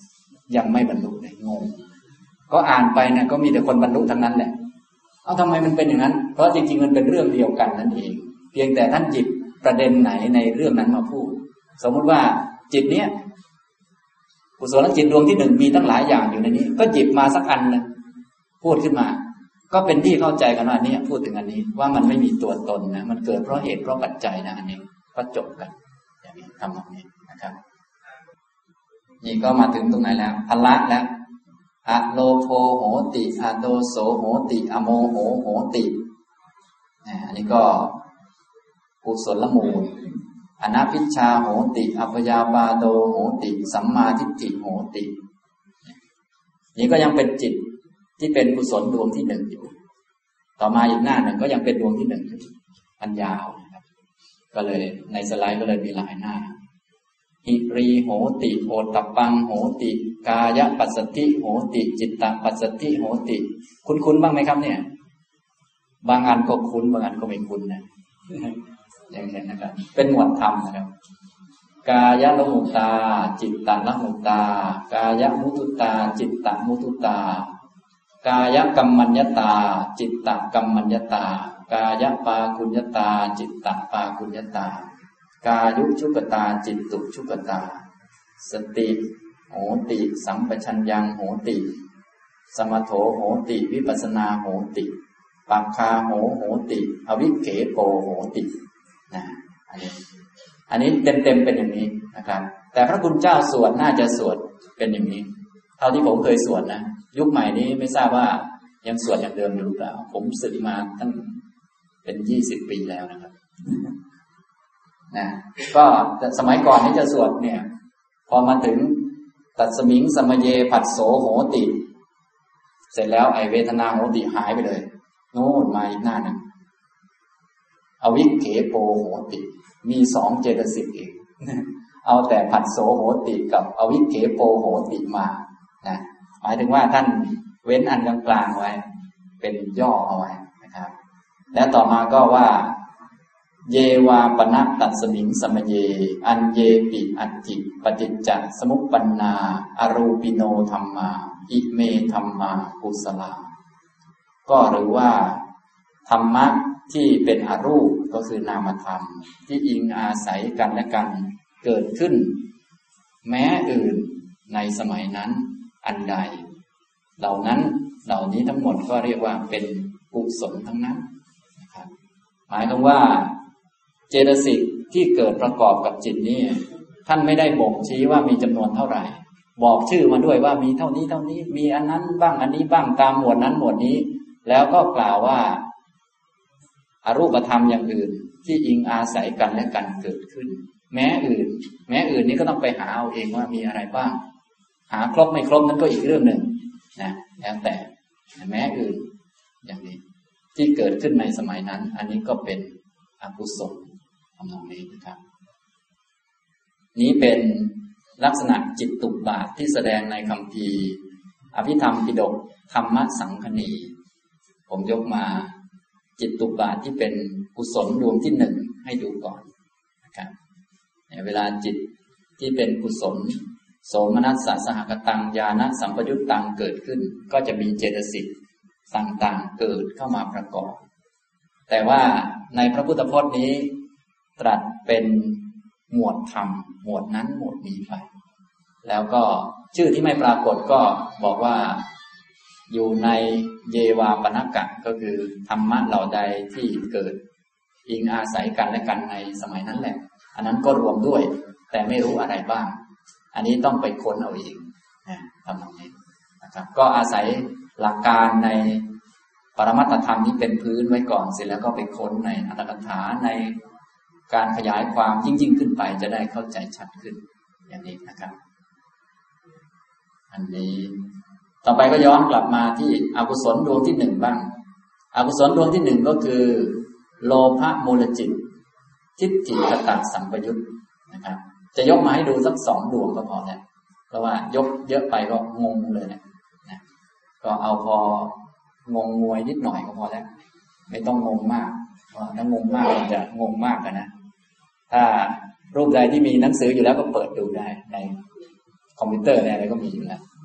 ยังไม่บรรลุเลยงงก็อ่านไปเนี่ยก็มีแต่คนบรรลุทั้งนั้นแหละเอาทำไมมันเป็นอย่างนั้นเพราะจริงๆมันเป็นเรื่องเดียวกันนั่นเองเพียงแต่ท่านหยิบประเด็นไหนในเรื่องนั้นมาพูดสมมุติว่าจิตเนี้ยกุศลจิตดวงที่หนึ่งมีตั้งหลายอย่างอยู่ในนี้ก็หยิบมาสักอันนึงพูดขึ้นมาก็เป็นที่เข้าใจกันว่านี่พูดถึงอันนี้ว่ามันไม่มีตัวตนนะมันเกิดเพราะเหตุเพราะปัจจัยนะอันนี้ก็จบกันอย่างนี้ทำแบบนี้นะครับนี่ก็มาถึงตรงไหนแล้วพละแล้วอะโลโภโหติอะโดโสโหติอะโมโหโหติอันนี้ก็กุศลมูลอนัพพิชชาโหติอัพยาปาโดโหติสัมมาทิฏฐิโหตินี่ก็ยังเป็นจิตที่เป็นกุศลดวงที่หนึ่งอยู่ต่อมาอีกหน้าหนึ่งก็ยังเป็นดวงที่หนึ่งอยู่อันยาวนะครับก็เลยในสไลด์ก็เลยมีหลายหน้าหิรีโหติโอตตัปปังโหติกายปัสสติโหติจิตตปัสสติโหติคุ้นๆบ้างไหมครับเนี่ยบางอันก็คุ้นบางอันก็ไม่คุ้นนะอย่างนี้นะครับเป็นหมวดธรรมนะครับกายละหุตาจิตตละหุตากายมุตุตาจิตตมุตุตากายกัมมัญญตาจิตตกัมมัญญตากายปาคุญญตาจิตตปาคุญญตากายุชุกตาจิตตุชุกตาสติโหติสัมปชัญญังโหติสมโถโหติวิปัสสนาโหติปัคคาโหโหติอวิเขโปโหตินะอันนี้อันนี้เต็มๆเป็นอย่างนี้นะครับแต่พระคุณเจ้าสวดน่าจะสวดเป็นอย่างนี้เท่าที่ผมเคยสวดนะยุคใหม่นี้ไม่ทราบว่ายังสวดอย่างเดิมหรือเปล่าผมศึกมาตั้งเป็นยี่สิบปีแล้วนะครับนะก็สมัยก่อนนี้จะสวดเนี่ยพอมาถึงตัดสมิงสมเยผัสโสโหติเสร็จแล้วไอเวทนาโหติหายไปเลยโน่นมาอีกหน้าหนึ่งอวิเขโปโหติมีสองเจตสิกอีกเอาแต่ผัสโสโหติกับอวิเขโปโหติมานะหมายถึงว่าท่านเว้นอันกลางๆไว้เป็นย่อเอาไว้นะครับและต่อมาก็ว่าเยวาปนะตัสมิงสมเยอันเยปิอัตถิปฏิจจสมุปปันนาอรูปิโนธัมมาอิเมธัมมากุศลาก็หรือว่าธรรมะที่เป็นอรูปก็คือนามธรรมที่อิงอาศัยกันและกันเกิดขึ้นแม้อื่นในสมัยนั้นอันใดเหล่านั้นเหล่านี้ทั้งหมดก็เรียกว่าเป็นกุศลทั้งนั้นนะครับหมายถึงว่าเจตสิกที่เกิดประกอบกับจิตนี้ท่านไม่ได้บ่งชี้ว่ามีจำนวนเท่าไหร่บอกชื่อมาด้วยว่ามีเท่านี้เท่านี้มีอันนั้นบ้างอันนี้บ้างตามหมวดนั้นหมวดนี้แล้วก็กล่าวว่าอรูปธรรมอย่างอื่นที่อิงอาศัยกันและกันเกิดขึ้นแม้อื่นแม้อื่นนี้ก็ต้องไปหาเอาเองว่ามีอะไรบ้างหาครบไม่ครบนั้นก็อีกเรื่องหนึ่งนะแล้วแต่แม้อื่นอย่างนี้ที่เกิดขึ้นในสมัยนั้นอันนี้ก็เป็นอกุศลทำนองนี้นะครับนี้เป็นลักษณะจิตตุบาทที่แสดงในคัมภีร์อภิธรรมปิฎกธรรมสังคณีผมยกมาจิตตุบาทที่เป็นกุศลดวงที่หนึ่งให้ดูก่อนนะครับเวลาจิตที่เป็นกุศลโสมนัสสะสหกตังญาณสัมปยุตตังเกิดขึ้นก็จะมีเจตสิกต่างๆเกิดเข้ามาประกอบแต่ว่าในพระพุทธพจน์นี้ตรัสเป็นหมวดธรรมหมวดนั้นหมวดนี้ไปแล้วก็ชื่อที่ไม่ปรากฏก็บอกว่าอยู่ในเยวาปนกะก็คือธรรมะเหล่าใดที่เกิดอิงอาศัยกันและกันในสมัยนั้นแหละอันนั้นก็รวมด้วยแต่ไม่รู้อะไรบ้างอันนี้ต้องไปค้นเอาเองนะทำตรงนี้นะครับก็อาศัยหลักการในปรมัตถธรรมนี้เป็นพื้นไว้ก่อนเสร็จแล้วก็ไปค้นในอรรถกถาในการขยายความยิ่งๆขึ้นไปจะได้เข้าใจชัดขึ้นอย่างนี้นะครับอันนี้ต่อไปก็ย้อนกลับมาที่อกุศลดวงที่หนึ่งบ้างอกุศลดวงที่หนึ่งก็คือโลภะมูลจิตทิฏฐิคตสัมปยุตนะครับจะยกมาให้ดูสักสองดวงก็พอแล้วเพราะว่ายกเยอะไปก็งงเลยนะนะก็เอาพองงงวยนิดหน่อยก็พอแล้วไม่ต้องงงมากเพราะถ้างงมากมันจะงงมากกันนะถ้ารูปใดที่มีหนังสืออยู่แล้วก็เปิดดูได้ในคอมพิวเตอร์ในอะไรก็มีอยู่แล้ว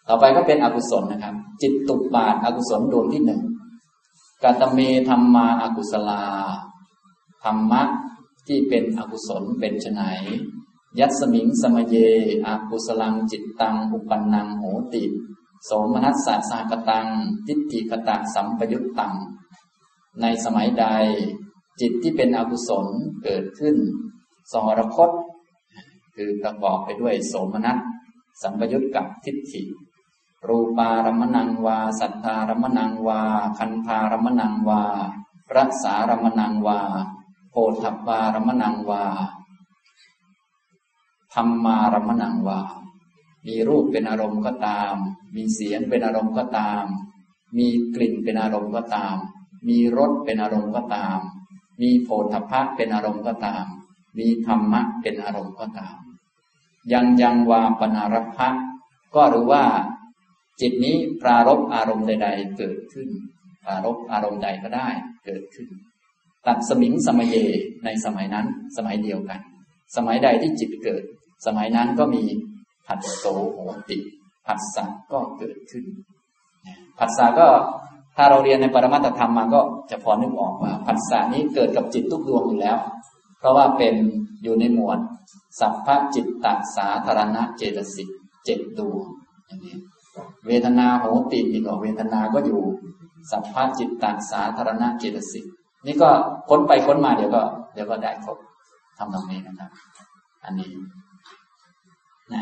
ต่อไปก็เป็นอกุศลนะครับจิตตุบาทอกุศลดวงที่หนึ่งกัตเมธัมมาอกุศลาธรรมะที่เป็นอกุศลเป็นไฉนยัสสมิงสมเยอกุศลังจิตตังอุปันนังโหติโสมนัสสะสหกตังทิฏฐิกตะสัมปยุตตังในสมัยใดจิตที่เป็นอกุศลเกิดขึ้นสหรคตคือประกอบไปด้วยโสมนัสสัมปยุตกับทิฏฐิรูปารมณังวาสัทธารมณังวาคันธารมณังวารัสสารมณังวาโพธัพพารมณังวาธัมมารมณังวามีรูปเป็นอารมณ์ก็ตามมีเสียงเป็นอารมณ์ก็ตามมีกลิ่นเป็นอารมณ์ก็ตามมีรสเป็นอารมณ์ก็ตามมีโผฏฐัพพะเป็นอารมณ์ก็ตามมีธรรมะเป็นอารมณ์ก็ตามยังยังวาปนารภะก็หรือว่าจิตนี้ปรารภอารมณ์ใดๆเกิดขึ้นปรารภอารมณ์ใดก็ได้เกิดขึ้นตัดสมิงสมเยในสมัยนั้นสมัยเดียวกันสมัยใดที่จิตเกิดสมัยนั้นก็มีผัสโสโหติผัสสะก็เกิดขึ้นผัสสะก็ถ้าเราเรียนในปรมัตถธรรมมาก็จะพอนึกออกว่าผัสสะนี้เกิดกับจิตทุกดวงอยู่แล้วเพราะว่าเป็นอยู่ในหมวดสัพพจิตตสาธารณเจตสิกเจ็ดดวงอย่างนี้เวทนาโหตินี่ก็เวทนาก็อยู่สัพพจิตตสาธารณเจตสิกนี่ก็ค้นไปค้นมาเดี๋ยวก็เดี๋ยวก็ได้ครบทำตรงนี้นะครับอันนี้นะ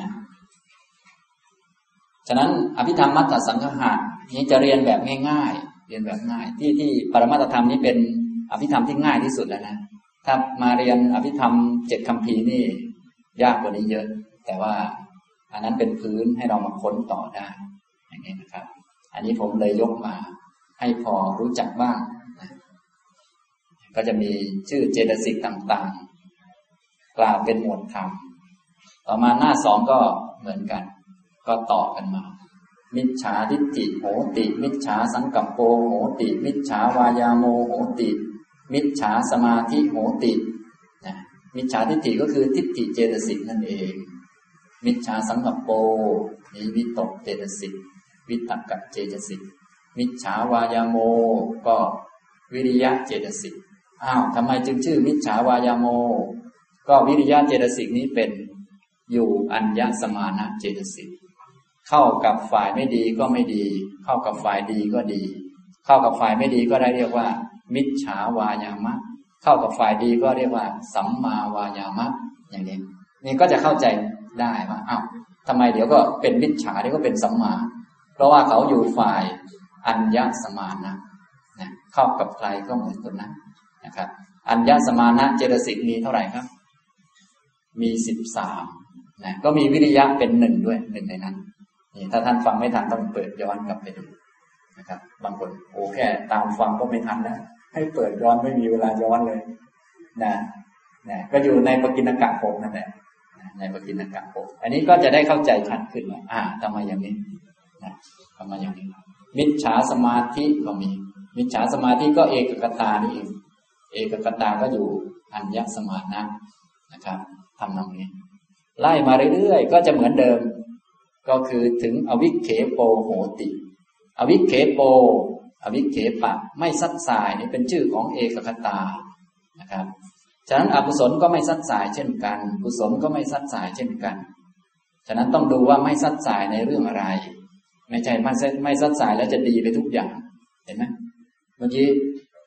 ฉะนั้นอภิธรรมมัตตสังฆะนี้จะเรียนแบบง่ายๆเรียนแบบง่ายที่ที่ปรมัตถธรรมนี้เป็นอภิธรรมที่ง่ายที่สุดแล้วนะถ้ามาเรียนอภิธรรมเจ็ดคัมภีร์นี่ยากกว่านี้เยอะแต่ว่าอันนั้นเป็นพื้นให้เรามาค้นต่อได้อย่างนี้นะครับอันนี้ผมเลยยกมาให้พอรู้จักบ้างนะก็จะมีชื่อเจตสิกต่างๆกล่าวเป็นหมวดธรรมต่อมาหน้าสองก็เหมือนกันก็ต่อกันมามิจฉาทิฏฐิโหติมิจฉาสังกัปโปโหติมิจฉาวายาโมโหติมิจฉาสมาธิโหตินะมิจฉาทิฏฐิก็คือทิฏฐิเจตสิกนั่นเองมิจฉาสังกัปโปมีวิตกเจตสิกวิตกเจตสิกมิจฉาวายาโมก็วิริยะเจตสิกอ้าวทำไมจึงชื่อมิจฉาวายาโมก็วิริยะเจตสิกนี้เป็นอยู่อัญญสมานะเจตสิกเข้ากับฝ่ายไม่ดีก็ไม่ดีเข้ากับฝ่ายดีก็ดีเข้ากับฝ่ายไม่ดีก็ได้เรียกว่ามิจฉาวายามะเข้ากับฝ่ายดีก็เรียกว่าสัมมาวายามะอย่างนี้นี่ก็จะเข้าใจได้ว่าอ้าวทำไมเดี๋ยวก็เป็นมิจฉาเดี๋ยวก็เป็นสัมมาเพราะว่าเขาอยู่ฝ่ายอัญญสมานะนะเข้ากับใครก็เหมือนคนนั้นนะครับอัญญสมานะเจตสิกมีเท่าไหร่ครับมีสิบสามนะก็มีวิริยะเป็นหนึ่งด้วยหนึ่งในนั้นนี่ถ้าท่านฟังไม่ทันต้องเปิดย้อนกลับไปดูนะครับบางคนโอ้แค่ตามฟังก็ไม่ทันนะให้เปิดย้อนไม่มีเวลาย้อนเลยนะนะก็อยู่ในปกิณกะหกนั่นแหละในปกิณกะหกอันนี้ก็จะได้เข้าใจชัดขึ้นว่าอ่าทำไมอย่างนี้นะทำไมอย่างนี้มิจฉาสมาธิก็มีมิจฉาสมาธิก็เอกกตานี่เองเอกกตาก็อยู่อัญญสมานะนะครับทำตรงนี้ไล่มาเรื่อยๆก็จะเหมือนเดิมก็คือถึงอวิเคโปโหติอวิเคโปอวิเคปะไม่ซัดสายนี่เป็นชื่อของเอกคตานะครับฉะนั้นอกุศลก็ไม่ซัดสายเช่นกันกุศลก็ไม่ซัดสายเช่นกันฉะนั้นต้องดูว่าไม่ซัดสายในเรื่องอะไรไม่ใช่ไม่ไม่ซัดสายแล้วจะดีไปทุกอย่างเห็นไหมเมื่อกี้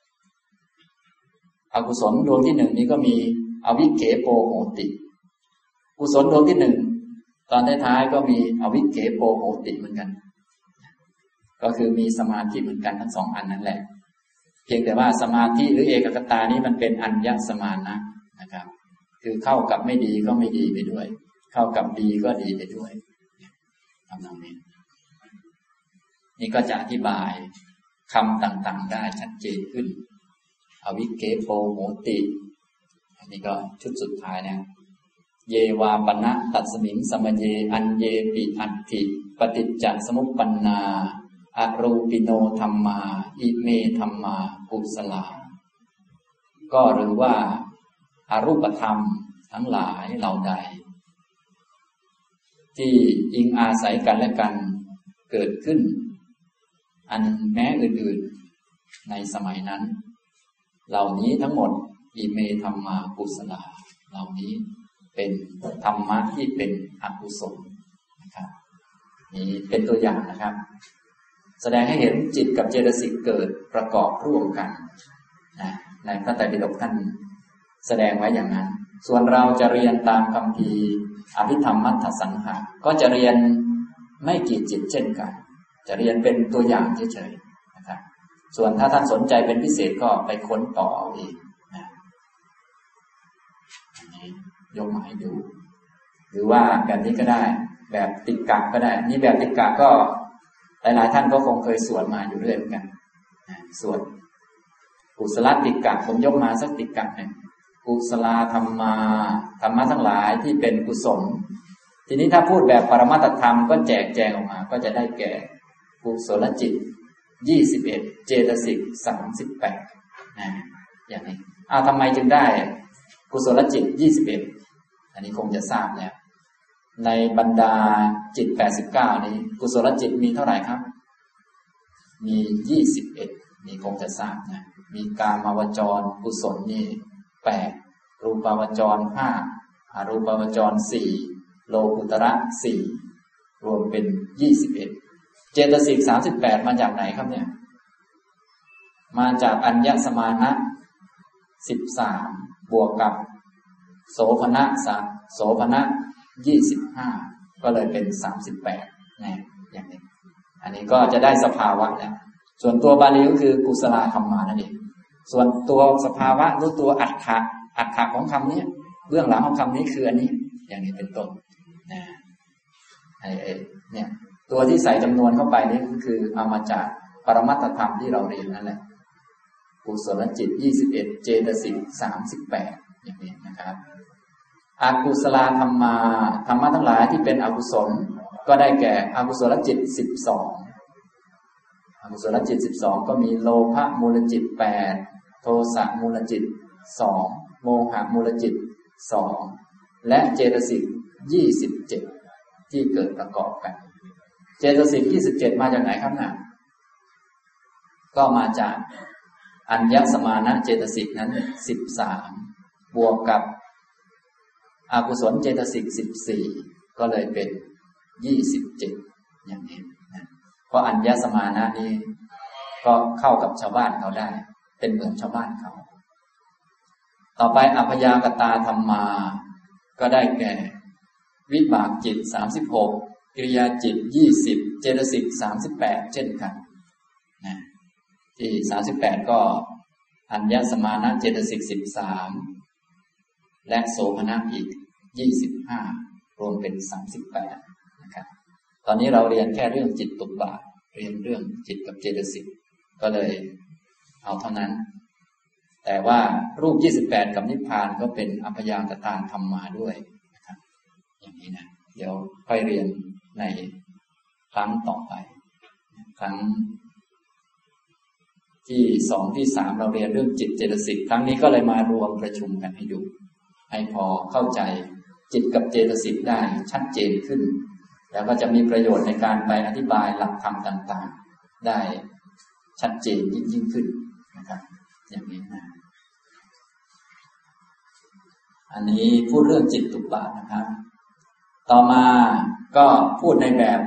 อกุศลดวงที่หนึ่งนี้ก็มีอวิเคโปโหติกุศลดวงที่หนึ่งตอนท้ายๆก็มีอวิเคโปโหติเหมือนกันก็คือมีสมาธิเหมือนกันทั้งสองอันนั่นแหละเพียงแต่ว่าสมาธิหรือเอกคตานี้มันเป็นอัญญสมานะนะครับคือเข้ากับไม่ดีก็ไม่ดีไปด้วยเข้ากับดีก็ดีไปด้วยทำตรงนี้นี่ก็จะอธิบายคำต่างๆได้ชัดเจนขึ้นอวิเคโปโหติอันนี้ก็ชุดสุดท้ายนะเยวาปณะตัสมิงสมเยอัญเยปิอัตถิปฏิจจสมุปปนนาอรูปิโนธัมมาอิเมธัมมากุศลาก็หรือว่าอารูปธรรมทั้งหลายเหล่าใดที่อิงอาศัยกันและกันเกิดขึ้นอันแม้อื่นๆในสมัยนั้นเหล่านี้ทั้งหมดอิเมธัมมากุศลาเหล่านี้เป็นธรรมะที่เป็นอกุศลนะครับนี่เป็นตัวอย่างนะครับแสดงให้เห็นจิตกับเจตสิกเกิดประกอบร่วมกันนะในพระไตรปิฎกท่านแสดงไว้อย่างนั้นส่วนเราจะเรียนตามคัมภีร์อภิธรรมมัทธสังหะก็จะเรียนไม่กี่จิตเช่นกันจะเรียนเป็นตัวอย่างเฉยๆนะครับส่วนถ้าท่านสนใจเป็นพิเศษก็ไปค้นต่อเอาเองนะอันนี้ยกมาให้ดูหรือว่าแบบนี้ก็ได้แบบติกะก็ได้นี่แบบติกะก็หลายๆท่านก็คงเคยสวดมาอยู่เรื่อยเหมือนกันสวดกุศลติกะผมยกมาสักติกะหนึ่งกุศลธรรมาธรรมะทั้งหลายที่เป็นกุศลทีนี้ถ้าพูดแบบปรมัตถธรรมก็แจกแจงออกมาก็จะได้แก่กุศลจิตยี่สิบเอ็ดเจตสิกสามสิบแปดนะอย่างนี้อ้าวทำไมจึงได้กุศลจิตยี่สิบเอ็ดอันนี้คงจะทราบแล้วในบรรดาจิตแปดสิบเก้านี้กุศลจิตมีเท่าไหร่ครับมียี่สิบเอ็ดนี่คงจะทราบนะมีกามวจรกุศลนี่แปดรูปาวจรห้าอรูปาวจรสี่โลกุตระสี่รวมเป็นยี่สิบเอ็ดเจตสิกสามสิบแปดมาจากไหนครับเนี่ยมาจากอัญญสมานะสิบสามบวกกับโสภณะสามโสภณะยี่สิบห้าก็เลยเป็นสามสิบแปดนะอย่างนี้อันนี้ก็จะได้สภาวะแล้วส่วนตัวบาลีก็คือกุศลธรรมานั่นเองส่วนตัวสภาวะหรือตัวอัตถะอัตถะของคำนี้เบื้องหลังของคำนี้คืออันนี้อย่างนี้เป็นต้นนะไอ้เนี่ยตัวที่ใส่จำนวนเข้าไปนี่ก็คือเอามาจากปรมัตถธรรมที่เราเรียนนั่นแหละกุศลจิตยี่สิบเอ็ดเจตสิกสามสิบแปดอย่างนี้นะครับอกุศลธรรมาธรรมะทั้งหลายที่เป็นอกุศลก็ได้แก่อกุศลจิตสิบสองอกุศลจิตสิบสองก็มีโลภะมูลจิตแปดโทสะมูลจิตสองโมหะมูลจิตสองและเจตสิกยี่สิบเจ็ดที่เกิดประกอบกันเจตสิกยี่สิบเจ็ดมาจากไหนครับน่ะก็มาจากอัญญสมานะเจตสิกนั้นสิบสามบวกกับอกุศลเจตสิกสิบสี่ก็เลยเป็นยี่สิบเจ็ดอย่างนี้นะเพราะอัญญสมานะนี้ก็เข้ากับชาวบ้านเขาได้เป็นเหมือนชาวบ้านเขาต่อไปอัพยากตาธรรมาก็ได้แก่วิบากจิตสามสิบหกกิริยาจิตยี่สิบเจตสิกสามสิบแปดเช่นกันนะที่สามสิบแปดก็อัญญสมานะเจตสิกสิบสามและโสภณะอีกยี่สิบห้ารวมเป็นสามสิบแปดนะครับตอนนี้เราเรียนแค่เรื่องจิตตุบะเรียนเรื่องจิตกับเจตสิกก็เลยเอาเท่านั้นแต่ว่ารูปยี่สิบแปดกับนิพพานก็เป็นอัพยากตาธรรมาด้วยนะครับอย่างนี้นะเดี๋ยวค่อยเรียนในครั้งต่อไปครั้งที่สองที่สามเราเรียนเรื่องจิตเจตสิกครั้งนี้ก็เลยมารวมประชุมกันให้ดูให้พอเข้าใจจิตกับเจตสิกได้ชัดเจนขึ้นแล้วก็จะมีประโยชน์ในการไปอธิบายหลักธรรมต่างๆได้ชัดเจนยิ่งยิ่งขึ้นนะครับอย่างนี้นะอันนี้พูดเรื่องจิตตุบะนะครับต่อมาก็พูดในแบบ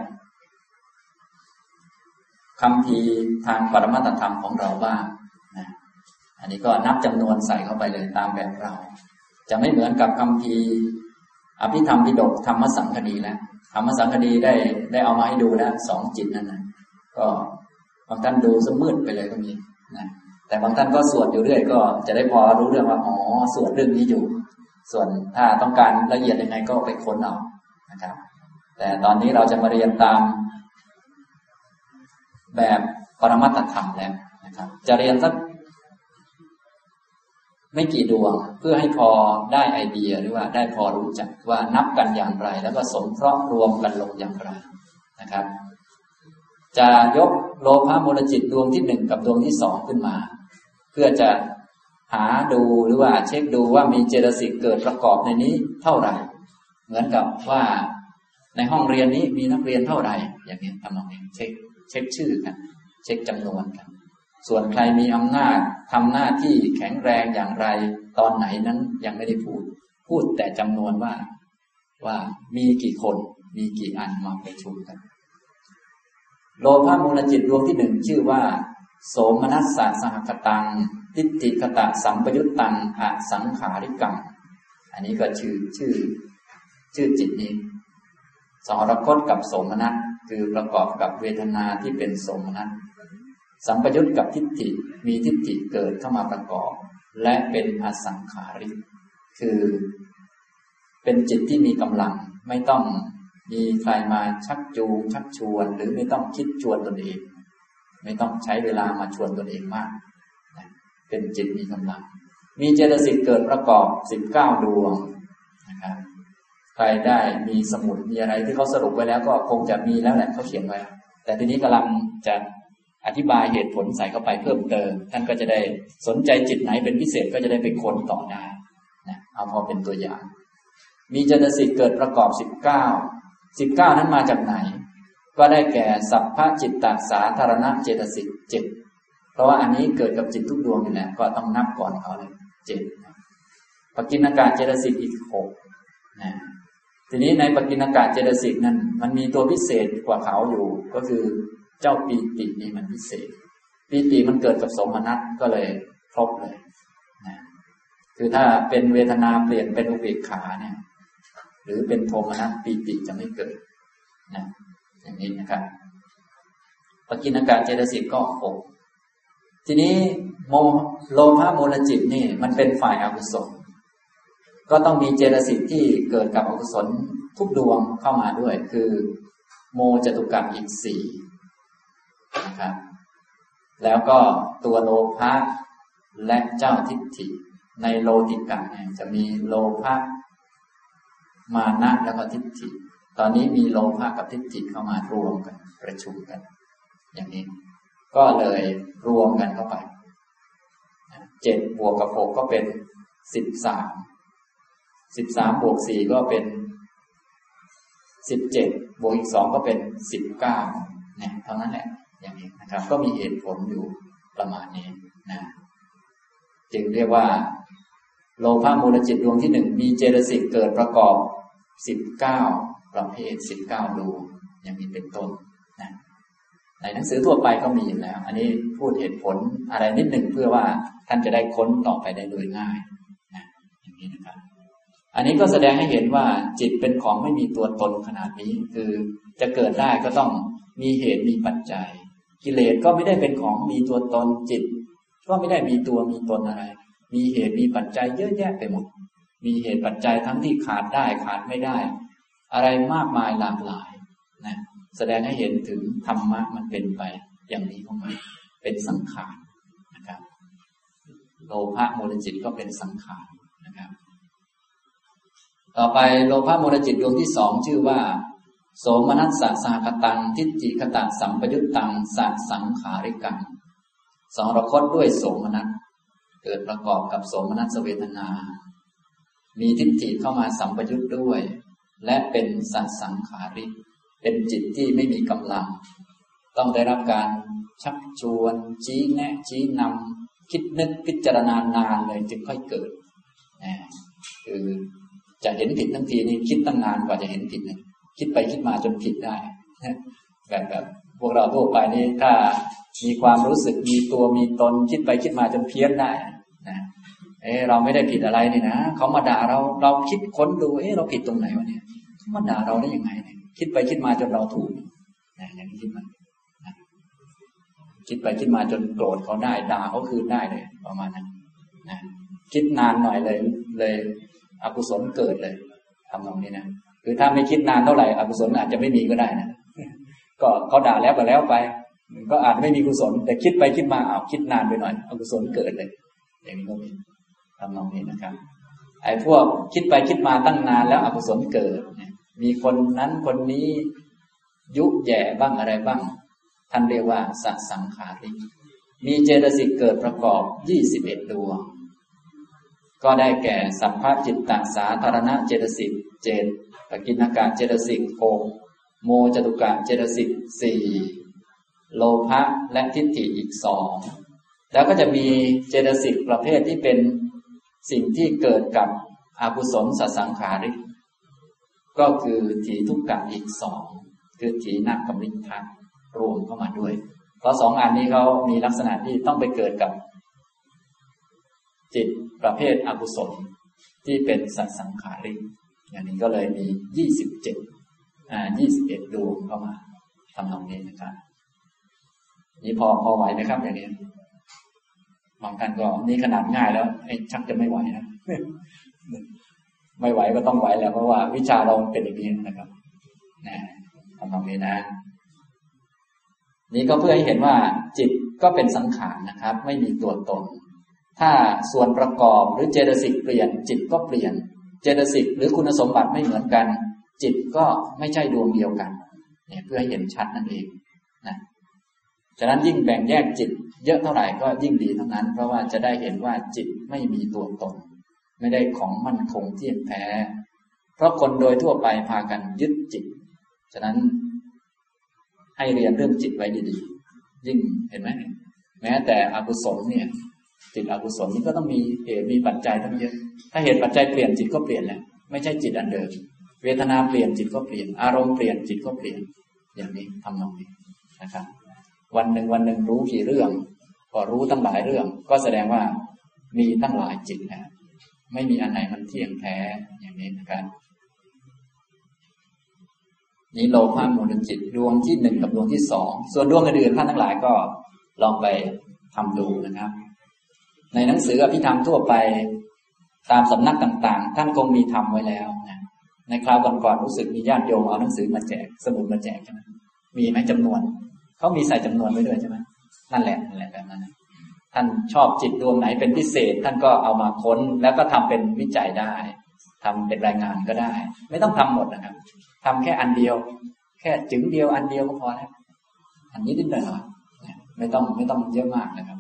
คำพีทางปรมัตถธรรมของเราบ้างนะอันนี้ก็นับจำนวนใส่เข้าไปเลยตามแบบเราจะไม่เหมือนกับคำพีอภิธรรมปิฎกธรรมสังคณีแล้วธรรมสังคณีได้ได้เอามาให้ดูแล้วสองจิตนั่นนะก็บางท่านดูสมืดไปเลยก็มีนะแต่บางท่านก็สวดอยู่เรื่อยก็จะได้พอรู้เรื่องว่าอ๋อสวดเรื่องนี้อยู่ส่วนถ้าต้องการละเอียดยังไงก็ไปค้นเอานะครับแต่ตอนนี้เราจะมาเรียนตามแบบปรมัตถธรรมแล้วนะครับจะเรียนสักไม่กี่ดวงเพื่อให้พอได้ไอเดียหรือว่าได้พอรู้จักว่านับกันอย่างไรแล้วก็สงเคราะห์รวมกันลงอย่างไรนะครับจะยกโลภะมูลจิตดวงที่หนึ่งกับดวงที่สองขึ้นมาเพื่อจะหาดูหรือว่าเช็คดูว่ามีเจตสิกเกิดประกอบในนี้เท่าไหร่เหมือนกับว่าในในห้องเรียนนี้มีนักเรียนเท่าไหร่อย่างนี้ทำนองนี้เช็คเช็คชื่อกันเช็คจำนวนกันส่วนใครมีอำนาจทำหน้าที่แข็งแรงอย่างไรตอนไหนนั้นยังไม่ได้พูดพูดแต่จำนวนว่าว่ามีกี่คนมีกี่อันมาประชุมกันโลภะมูลจิตดวงที่หนึ่งชื่อว่าโสมนัสสะสหคตังทิฏฐิคตะสัมปยุตตังอสังขาริกังอันนี้ก็ชื่อชื่อชื่อจิตนี้สหรคตกับโสมนัสคือประกอบกับเวทนาที่เป็นโสมนัสสัมปยุตกับทิฏฐิมีทิฏฐิเกิดเข้ามาประกอบและเป็นอสังขาริกคือเป็นจิตที่มีกำลังไม่ต้องมีใครมาชักจูงชักชวนหรือไม่ต้องคิดชวนตนเองไม่ต้องใช้เวลามาชวนตนเองมากเป็นจิตมีกำลังมีเจตสิกเกิดประกอบสิบเก้าดวงนะครับใครได้มีสมุดมีอะไรที่เขาสรุปไว้แล้วก็คงจะมีแล้วแหละเขาเขียนไว้แต่ทีนี้กำลังจะอธิบายเหตุผลใส่เข้าไปเพิ่มเติมท่านก็จะได้สนใจจิตไหนเป็นพิเศษก็จะได้ไปค้นต่อได้นะเอาพอเป็นตัวอย่างมีเจตสิกเกิดประกอบสิบเก้า สิบเก้านั้นมาจากไหนก็ได้แก่สัพพจิตตสาธารณเจตสิกเจ็ดเพราะว่าอันนี้เกิดกับจิตทุกดวงอยู่แล้วก็ต้องนับก่อนเขาเลยเจ็ดปกิณกะเจตสิกอีกหกนะทีนี้ในปกิณกะเจตสิกนั้นมันมีตัวพิเศษกว่าเขาอยู่ก็คือเจ้าปีตินี่มันพิเศษปีติมันเกิดกับโสมนัสก็เลยครบเลยนะคือถ้าเป็นเวทนาเปลี่ยนเป็นอุเบกขาเนี่ยหรือเป็นโทมนัสปีติจะไม่เกิดนะอย่างนี้นะครับปกิณกะเจตสิกก็หกทีนี้โมโลภะมูลจิตนี่มันเป็นฝ่ายอกุศลก็ต้องมีเจตสิกที่เกิดกับอกุศลทุกดวงเข้ามาด้วยคือโมจตุกะอีกสี่นะครับแล้วก็ตัวโลภะและเจ้าทิฏฐิในโลติกะเนี่ยจะมีโลภะมานะแล้วก็ทิฏฐิตอนนี้มีโลภะกับทิฏฐิเข้ามารวมกันประชุมกันอย่างนี้ก็เลยรวมกันเข้าไปเจ็ดบวกกับหกก็เป็นสิบสามสิบสามบวกสี่ก็เป็นสิบเจ็ดบวกอีกสองก็เป็นสิบเก้าเนี่ยเท่านั้นแหละอย่างนี้นะครับก็มีเหตุผลอยู่ประมาณนี้นะจึงเรียกว่าโลภะมูลจิตดวงที่หนึ่งมีเจตสิกเกิดประกอบสิบเก้าประเภทสิบเก้าดวงอย่างนี้เป็นต้นนะในหนังสือทั่วไปก็มีอยู่แล้วอันนี้พูดเหตุผลอะไรนิดหนึ่งเพื่อว่าท่านจะได้ค้นต่อไปได้โดยง่ายนะอย่างนี้นะครับอันนี้ก็แสดงให้เห็นว่าจิตเป็นของไม่มีตัวตนขนาดนี้คือจะเกิดได้ก็ต้องมีเหตุมีปัจจัยกิเลสก็ไม่ได้เป็นของมีตัวตนจิตก็ไม่ได้มีตัวมีตนอะไรมีเหตุมีปัจจัยเยอะแยะไปหมดมีเหตุปัจจัยทั้งที่ขาดได้ขาดไม่ได้อะไรมากมายหลากหลายนะแสดงให้เห็นถึงธรรมะมันเป็นไปอย่างนี้ของมันเป็นสังขารนะครับโลภะมูลจิตก็เป็นสังขารนะครับต่อไปโลภะมูลจิตดวงที่สองชื่อว่าโสมนัสสะสหคตังทิฏฐิคตะสัมปยุตตังสัสังขาริกังสองรคตด้วยโสมนัสเกิดประกอบกับโสมนัสเวทนามีทิฏฐิเข้ามาสัมปยุตด้วยและเป็นสัสังขาริกเป็นจิตที่ไม่มีกำลังต้องได้รับการชักชวนชี้แนะชี้นำคิดนึกพิจารณานานเลยจึงค่อยเกิดนะคือจะเห็นผิดทั้งทีนี่คิดตั้งนานกว่าจะเห็นผิดนะคิดไปคิดมาจนผิดได้แบบแบบพวกเราทั่วไปนี่ถ้ามีความรู้สึกมีตัวมีตนคิดไปคิดมาจนเพี้ยนได้นะเออเราไม่ได้ผิดอะไรนี่นะเขามาด่าเราเราคิดค้นดูเออเราผิดตรงไหนวะเนี่ยเขามาด่าเราได้ยังไงเนี่ยคิดไปคิดมาจนเราถูกนะอย่างนี้คิดมันนะคิดไปคิดมาจนโกรธเขาได้ด่าเขาคืนได้เลยประมาณนั้นนะคิดนานหน่อยเลยเลยอกุศลเกิดเลยทำตรงนี้นะคือถ้าไม่คิดนานเท่าไหร่อกุศลอาจจะไม่มีก็ได้นะก็เขาด่าแล้วก็แล้วไปก็อาจไม่มีกุศลแต่คิดไปคิดมาอ้าวคิดนานไปหน่อยอกุศลเกิดเลยอย่างนี้ก็มีทำตรงนี้นะครับไอ้พวกคิดไปคิดมาตั้งนานแล้วอกุศลเกิดเนี่ยมีคนนั้นคนนี้ยุแย่บ้างอะไรบ้างท่านเรียกว่าสัสังขาริกมีเจตสิกเกิดประกอบยี่สิบเอ็ดดวงก็ได้แก่สัพพจิตตสาธารณเจตสิกเจ็ดปกิณกะเจตสิกหกโมจตุกะเจตสิกสี่โลภะและทิฏฐิอีกสองแล้วก็จะมีเจตสิกประเภทที่เป็นสิ่งที่เกิดกับอกุศลสัสังขาริกก็คือถีทุกกะอีกสองคือถีนกมิทธะรวมเข้ามาด้วยเพราะสองอันนี้เขามีลักษณะที่ต้องไปเกิดกับจิตประเภทอกุศลที่เป็นสัสังขาริกอย่างนี้ก็เลยมียี่สิบเจ็ดอ่ายี่สิบเอ็ดดวงเข้ามาทำตรงนี้นะครับนี่พอพอไหวไหมครับอย่างนี้บางท่านก็นี่ขนาดง่ายแล้วไอ้ชักจะไม่ไหวนะไม่ไหวก็ต้องไหวแหละเพราะว่าวิชาเราเป็นอย่างนี้นะครับนะทำตรงนี้นะนี่ก็เพื่อให้เห็นว่าจิตก็เป็นสังขารนะครับไม่มีตัวตนถ้าส่วนประกอบหรือเจตสิกเปลี่ยนจิตก็เปลี่ยนเจตสิกหรือคุณสมบัติไม่เหมือนกันจิตก็ไม่ใช่ดวงเดียวกันเนี่ยเพื่อให้เห็นชัดนั่นเองนะฉะนั้นยิ่งแบ่งแยกจิตเยอะเท่าไหร่ก็ยิ่งดีเท่านั้นเพราะว่าจะได้เห็นว่าจิตไม่มีตัวตนไม่ได้ของมั่นคงเที่ยงแท้เพราะคนโดยทั่วไปพากันยึดจิตฉะนั้นให้เรียนเรื่องจิตไว้ดีๆยิ่งเห็นไหมแม้แต่อกุศลเนี่ยจิตอกุศลนี่ก็ต้องมีเหตุมีปัจจัยทั้งเยอะถ้าเหตุปัจจัยเปลี่ยนจิตก็เปลี่ยนแล้วไม่ใช่จิตอันเดิมเวทนาเปลี่ยนจิตก็เปลี่ยนอารมณ์เปลี่ยนจิตก็เปลี่ยนอย่างนี้ทำนองนี้นะครับวันหนึ่งวันหนึ่งรู้กี่เรื่องก็รู้ตั้งหลายเรื่องก็แสดงว่ามีตั้งหลายจิตนะไม่มีอันไหนมันเที่ยงแท้อย่างนี้นะครับนี้โลภะมูลจิตดวงที่หนึ่งกับดวงที่สองส่วนดวงอื่นๆท่านทั้งหลายก็ลองไปทำดูนะครับในหนังสืออภิธรรมทั่วไปตามสำนักต่างๆท่านคงมีทำไว้แล้วนะในคราวก่อนๆรู้สึกมีญาติโยมเอาหนังสือมาแจกสมุดมาแจกใช่ไหมมีไหมจำนวนเขามีใส่จำนวนไว้ด้วยใช่ไหมนั่นแหละนั่นแหละแบบนั้นท่านชอบจิตดวงไหนเป็นพิเศษท่านก็เอามาค้นแล้วก็ทำเป็นวิจัยได้ทำเป็นรายงานก็ได้ไม่ต้องทำหมดนะครับทำแค่อันเดียวแค่จึงเดียวอันเดียวก็พอแล้วอันนี้นิดหน่อยไม่ต้องไม่ต้องเยอะมากนะครับ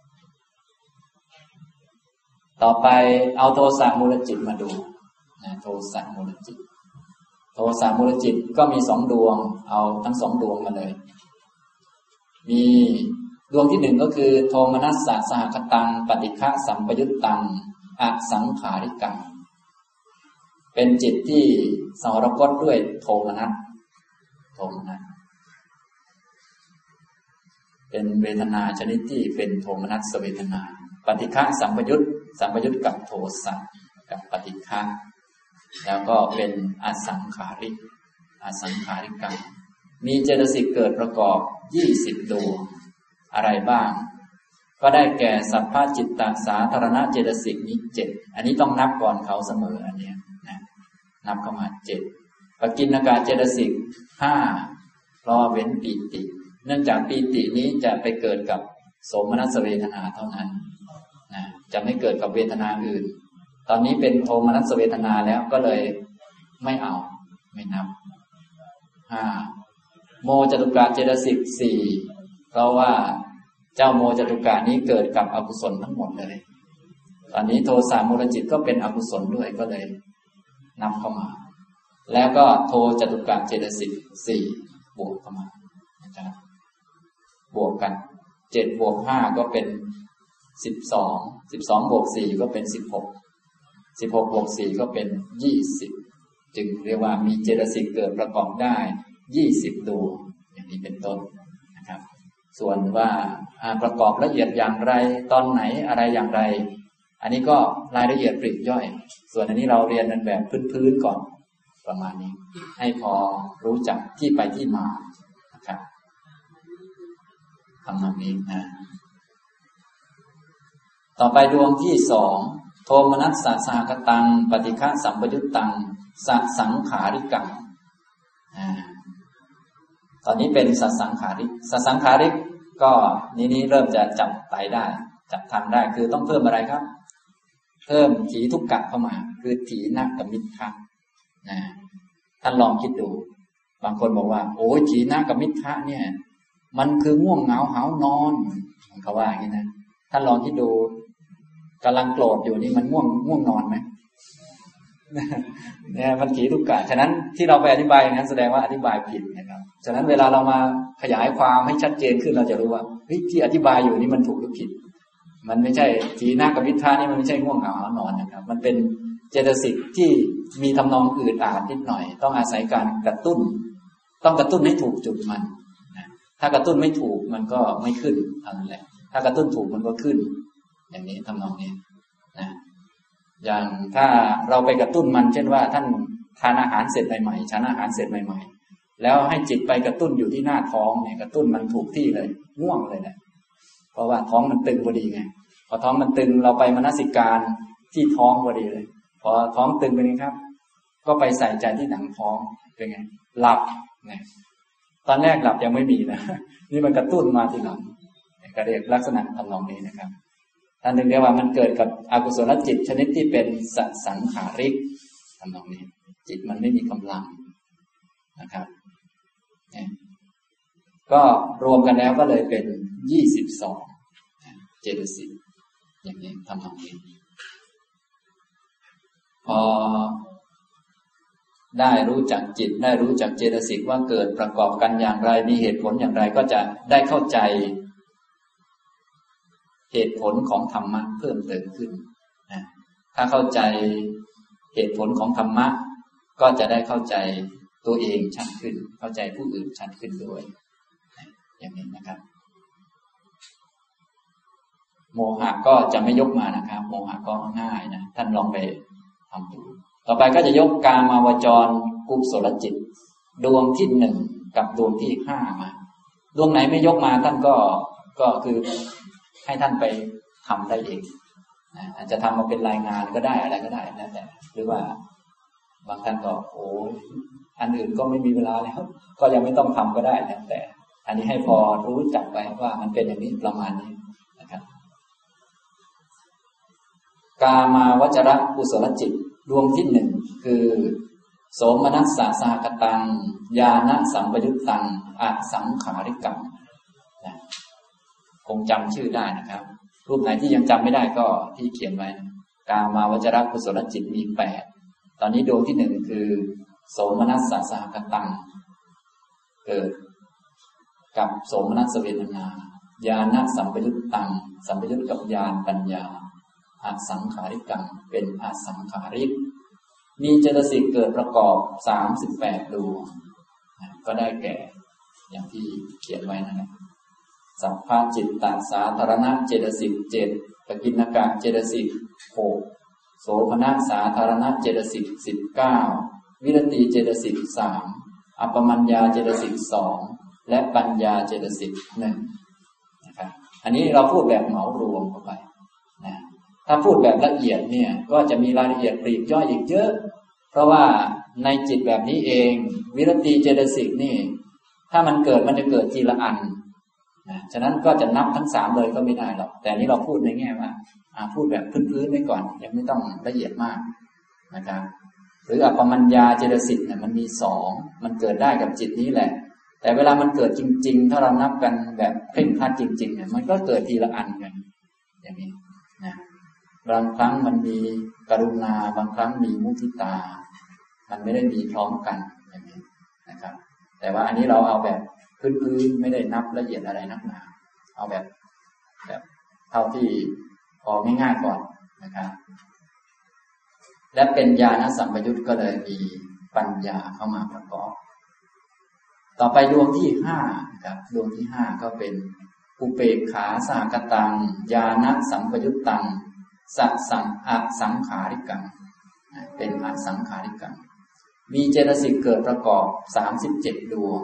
ต่อไปเอาโทสะมูลจิตมาดูนะโทสะมูลจิตโทสะมูลจิตก็มีสองดวงเอาทั้งสองดวงมาเลยมีดวงที่หนึ่งก็คือโทมนัสสะสหคตังปฏิฆะสัมปยุตตังอสังขาริกังเป็นจิตที่สหรคตด้วยโทมนัสโทมนัสเป็นเวทนาชนิดที่เป็นโทมนัสเวทนาปฏิฆะสัมปยุตสัมปยุตกับโทสะกับปฏิฆะแล้วก็เป็นอสังขาริกอสังขาริกังมีเจตสิกเกิดประกอบยี่สิบดวงอะไรบ้างก็ได้แก่สัพพจิตตสาธารณเจตสิกนี้เจ็ดอันนี้ต้องนับก่อนเขาเสมออันนี้นะนับเข้ามาเจ็ดปกิณกะเจตสิกห้ารอเว้นปีติเนื่องจากปีตินี้จะไปเกิดกับโสมนัสเวทนาเท่านั้นนะจะไม่เกิดกับเวทนาอื่นตอนนี้เป็นโทมนัสเวทนาแล้วก็เลยไม่เอาไม่นับห้าโมจตุกะเจตสิกสี่เพราะว่าเจ้าโมจตุกะนี้เกิดกับอกุศลทั้งหมดเลยตอนนี้โทสะมูลจิตก็เป็นอกุศลด้วยก็เลยนำเข้ามาแล้วก็โทจตุกะเจตสิกสี่บวกเข้ามานะครับบวกกันเจ็ดบวกห้าก็เป็นสิบสองสิบสองบวกสี่ก็เป็นสิบหกสิบหกบวกสี่ก็เป็นยี่สิบจึงเรียกว่ามีเจตสิกเกิดประกอบได้ยี่สิบดวงอย่างนี้เป็นต้นนะครับส่วนว่าประกอบละเอียดอย่างไรตอนไหนอะไรอย่างไรอันนี้ก็รายละเอียดปลีกย่อยส่วนอันนี้เราเรียนกันแบบพื้นๆก่อนประมาณนี้ให้พอรู้จักที่ไปที่มานะครับทำนองนี้นะต่อไปดวงที่สองโทมนัสสะสหคตังปฏิฆะสัมปยุตตังสสังขาริกังตอนนี้เป็นสสังขาริกสสังขาริกก็นี้นี้เริ่มจะจับไตได้จับทางได้คือต้องเพิ่มอะไรครับเพิ่มถีทุกกะเข้ามาคือถีนกมิทธะนะท่านลองคิดดูบางคนบอกว่าโอ้ยถีนกมิทธะเนี่ยมันคือง่วงเหงาหาวนอนเขาว่าอย่างนี้นะท่านลองคิดดูกำลังโกรธอยู่นี่มันง่วงง่วงนอนไหมเนี่ยมันถีทุกกะฉะนั้นที่เราไปอธิบายอย่างนั้นแสดงว่าอธิบายผิดนะครับฉะนั้นเวลาเรามาขยายความให้ชัดเจนขึ้นเราจะรู้ว่าที่อธิบายอยู่นี่มันถูกหรือผิดมันไม่ใช่ถีนากับวิทานี่มันไม่ใช่ง่วงเหงาหานอนนะครับมันเป็นเจตสิกที่มีทำนองอืดอาดนิดหน่อยต้องอาศัยการกระตุ้นต้องกระตุ้นให้ถูกจุดมันถ้ากระตุ้นไม่ถูกมันก็ไม่ขึ้นเท่านั้นแหละถ้ากระตุ้นถูกมันก็ขึ้นอย่างนี้ทำนองนี้นะอย่างถ้าเราไปกระตุ้นมันเช่นว่าท่านทานอาหารเสร็จใหม่ๆฉันอาหารเสร็จใหม่ๆแล้วให้จิตไปกระตุ้นอยู่ที่หน้าท้องเนี่ยกระตุ้นมันถูกที่เลยง่วงเลยนะเพราะว่าท้องมันตึงพอดีไงพอท้องมันตึงเราไปมนสิการที่ท้องพอดีเลยพอท้องตึงเป็นไงครับก็ไปใส่ใจที่หนังท้องเป็นไงหลับเนี่ยตอนแรกหลับยังไม่มีนะนี่มันกระตุ้นมาทีหลังก็เรียกลักษณะทำนองนี้นะครับท่านถึงเรียกว่ามันเกิดกับอกุศลจิตชนิดที่เป็นสสังขาริกทำนองนี้จิตมันไม่มีกำลังนะครับเนี่ยก็รวมกันแล้วก็เลยเป็นยี่สิบสองเจตสิกอย่างนี้ทำนองนี้พอได้รู้จักจิตได้รู้จักเจตสิกว่าเกิดประกอบกันอย่างไรมีเหตุผลอย่างไรก็จะได้เข้าใจเหตุผลของธรรมะเพิ่มเติมขึ้นนะถ้าเข้าใจเหตุผลของธรรมะก็จะได้เข้าใจตัวเองชัดขึ้นเข้าใจผู้อื่นชัดขึ้นด้วยอย่างนี้นะครับโมหะก็จะไม่ยกมานะครับโมหะก็ง่ายนะท่านลองไปทำดูต่อไปก็จะยกกามาวจรกุศลจิตดวงที่หนึ่งกับดวงที่ห้ามาดวงไหนไม่ยกมาท่านก็ก็คือให้ท่านไปทำได้เองอาจจะทำมาเป็นรายงานก็ได้อะไรก็ได้นะแต่หรือว่าบางท่านก็โอ้อันอื่นก็ไม่มีเวลาแล้วก็ยังไม่ต้องทำก็ได้นะแต่อันนี้ให้พอรู้จักไว้ว่ามันเป็นอย่างนี้ประมาณนี้นะครับกามาวจรกุศลจิตดวงที่หนึ่งคือโสมนัสสะสหกตังญาณสัมปยุตตังอสังขาริกังนะคงจำชื่อได้นะครับรูปไหนที่ยังจำไม่ได้ก็ที่เขียนไว้กามาวจรกุศลจิตมีแปดตอนนี้ดวงที่หนึ่งคือโสมนัสสะสหกตังเกิดกับโสมนัสเวทนาญาณสัมปยุตตังสัมปยุตกับญาณปัญญาอสังขาริกังเป็นอสังขาริกมีเจตสิกเกิดประกอบสามสิบแปดดวงก็ได้แก่อย่างที่เขียนไว้นะครับสัพพะจิตตสาธารณะเจตสิกเจ็ดปกิณกะเจตสิกหกโสภณสาธารณะเจตสิกสิบเก้าวิรติเจตสิกสามอัปปมัญญาเจตสิกสองและปัญญาเจตสิกหนึ่งนะครับอันนี้เราพูดแบบเหมารวมเข้าไปนะถ้าพูดแบบละเอียดเนี่ยก็จะมีรายละเอียดปลีกย่อยอีกเยอะเพราะว่าในจิตแบบนี้เองวิรติเจตสิกนี่ถ้ามันเกิดมันจะเกิดทีละอันนะฉะนั้นก็จะนับทั้งสามเลยก็ไม่ได้หรอกแต่นี้เราพูดในแง่ว่าพูดแบบพื้นๆไว้ก่อนยังไม่ต้องละเอียดมากนะครับหรืออัปปมัญญาเจตสิกเนี่ยมันมีสองมันเกิดได้กับจิตนี้แหละแต่เวลามันเกิดจริงๆถ้าเรานับกันแบบเคร่งครัดจริงๆเนี่ยมันก็เกิดทีละอันกันอย่างนี้นะบางครั้งมันมีกรุณาบางครั้งมีมุทิตามันไม่ได้มีพร้อมกันอย่างนี้นะครับแต่ว่าอันนี้เราเอาแบบพื้นๆไม่ได้นับละเอียดอะไรนักหนาเอาแบบแบบเท่าที่พอง่ายๆก่อนนะครับและเป็นญาณสัมปยุตก็เลยมีปัญญาเข้ามาประกอบต่อไปดวงที่ห้านะครับดวงที่ห้าก็เป็นอุเบกขาสหกตังญาณสัมปยุตตังสัสังอสังขาริกังเป็นอสังขาริกังมีเจตสิกเกิดประกอบสามสิบเจ็ดดวง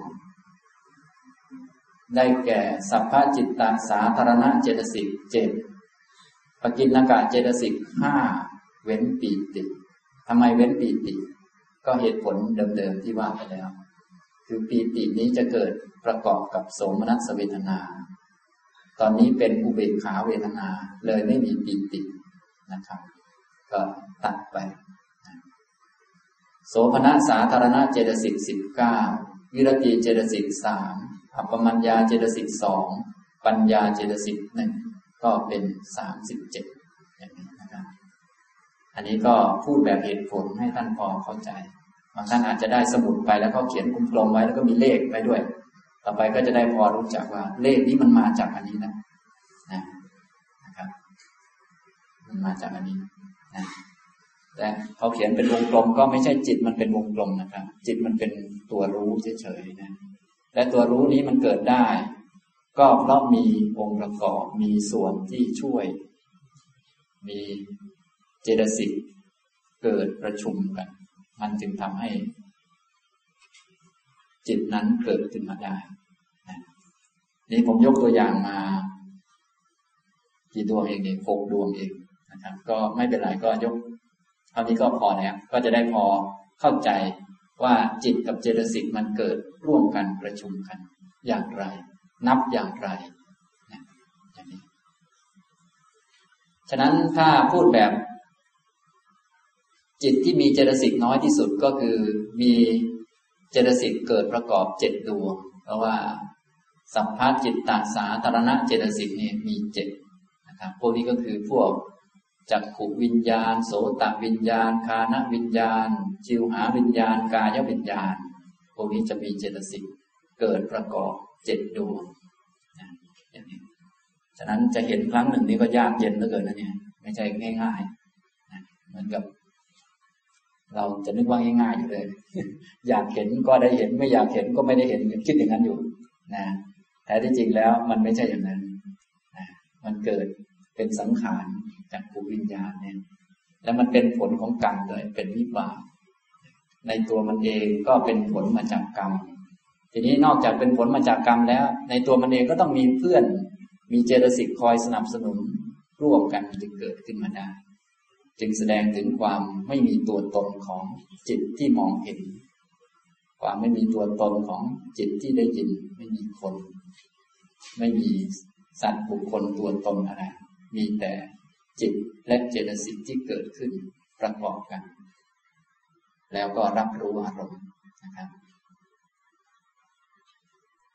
ได้แก่สัพพจิตตสาธารณะเจตสิกเจ็ดปกิณกะเจตสิกห้าเว้นปีติทำไมเว้นปีติก็เหตุผลเดิมๆที่ว่าไปแล้วคือปีตินี้จะเกิดประกอบกับโสมนัสเวทนาตอนนี้เป็นอุเบกขาเวทนาเลยไม่มีปีตินะครับก็ตัดไปโสภณสาธารณะเจตสิกสิบเก้าวิรติเจตสิกสามอัปปมัญญาเจตสิกสองปัญญาเจตสิกหนึ่งก็เป็นสามสิบเจ็ดอย่างนี้นะครับอันนี้ก็พูดแบบเหตุผลให้ท่านพอเข้าใจบางท่านอาจจะได้สมุดไปแล้วก็เขียนกลมๆไว้แล้วก็มีเลขไว้ด้วยต่อไปก็จะได้พอรู้จักว่าเลขนี้มันมาจากอันนี้นะนะนะครับมันมาจากอันนี้นะแต่เขาเขียนเป็นวงกลมก็ไม่ใช่จิตมันเป็นวงกลมนะครับจิตมันเป็นตัวรู้เฉยๆนะและตัวรู้นี้มันเกิดได้ก็เพราะมีองค์ประกอบมีส่วนที่ช่วยมีเจตสิกเกิดประชุมกันมันจึงทำให้จิตนั้นเกิดขึ้นมาได้นะนี่ผมยกตัวอย่างมากี่ดวงเองเนี่ยหกดวงเองนะครับก็ไม่เป็นไรก็ยกเท่านี้ก็พอแล้วก็จะได้พอเข้าใจว่าจิตกับเจตสิกมันเกิดร่วมกันประชุมกันอย่างไรนับอย่างไรนะอย่างนี้ฉะนั้นถ้าพูดแบบจิตที่มีเจตสิกน้อยที่สุดก็คือมีเจตสิกเกิดประกอบเจ็ดดวงเพราะว่าสัพพะจิตตสาธารณเจตสิกนี่มีเจ็ดนะครับพวกนี้ก็คือพวกจักขุวิญญาณโสตวิญญาณฆานวิญญาณชิวหาวิญญาณกายวิญญาณพวกนี้จะมีเจตสิกเกิดประกอบเจ็ดดวงนะอย่างนี้ฉะนั้นจะเห็นครั้งหนึ่งนี้ก็ยากเย็นเหลือเกินนะเนี่ยไม่ใช่ง่ายๆนะเหมือนกับเราจะนึกว่าง่ายๆอยู่เลยอยากเห็นก็ได้เห็นไม่อยากเห็นก็ไม่ได้เห็นคิดอย่างนั้นอยู่นะแต่ที่จริงแล้วมันไม่ใช่อย่างนั้นนะมันเกิดเป็นสังขารจากภูวิญญาณเนี่ยแล้วมันเป็นผลของกรรมเลยเป็นวิบากในตัวมันเองก็เป็นผลมาจากกรรมทีนี้นอกจากเป็นผลมาจากกรรมแล้วในตัวมันเองก็ต้องมีเพื่อนมีเจตสิกคอยสนับสนุนร่วมกันจึงเกิดขึ้นมาได้จึงแสดงถึงความไม่มีตัวตนของจิตที่มองเห็นความไม่มีตัวตนของจิตที่ได้ยินไม่มีคนไม่มีสัตว์บุคคลตัวตนอะไรมีแต่จิตและเจตสิกที่เกิดขึ้นประกอบกันแล้วก็รับรู้อารมณ์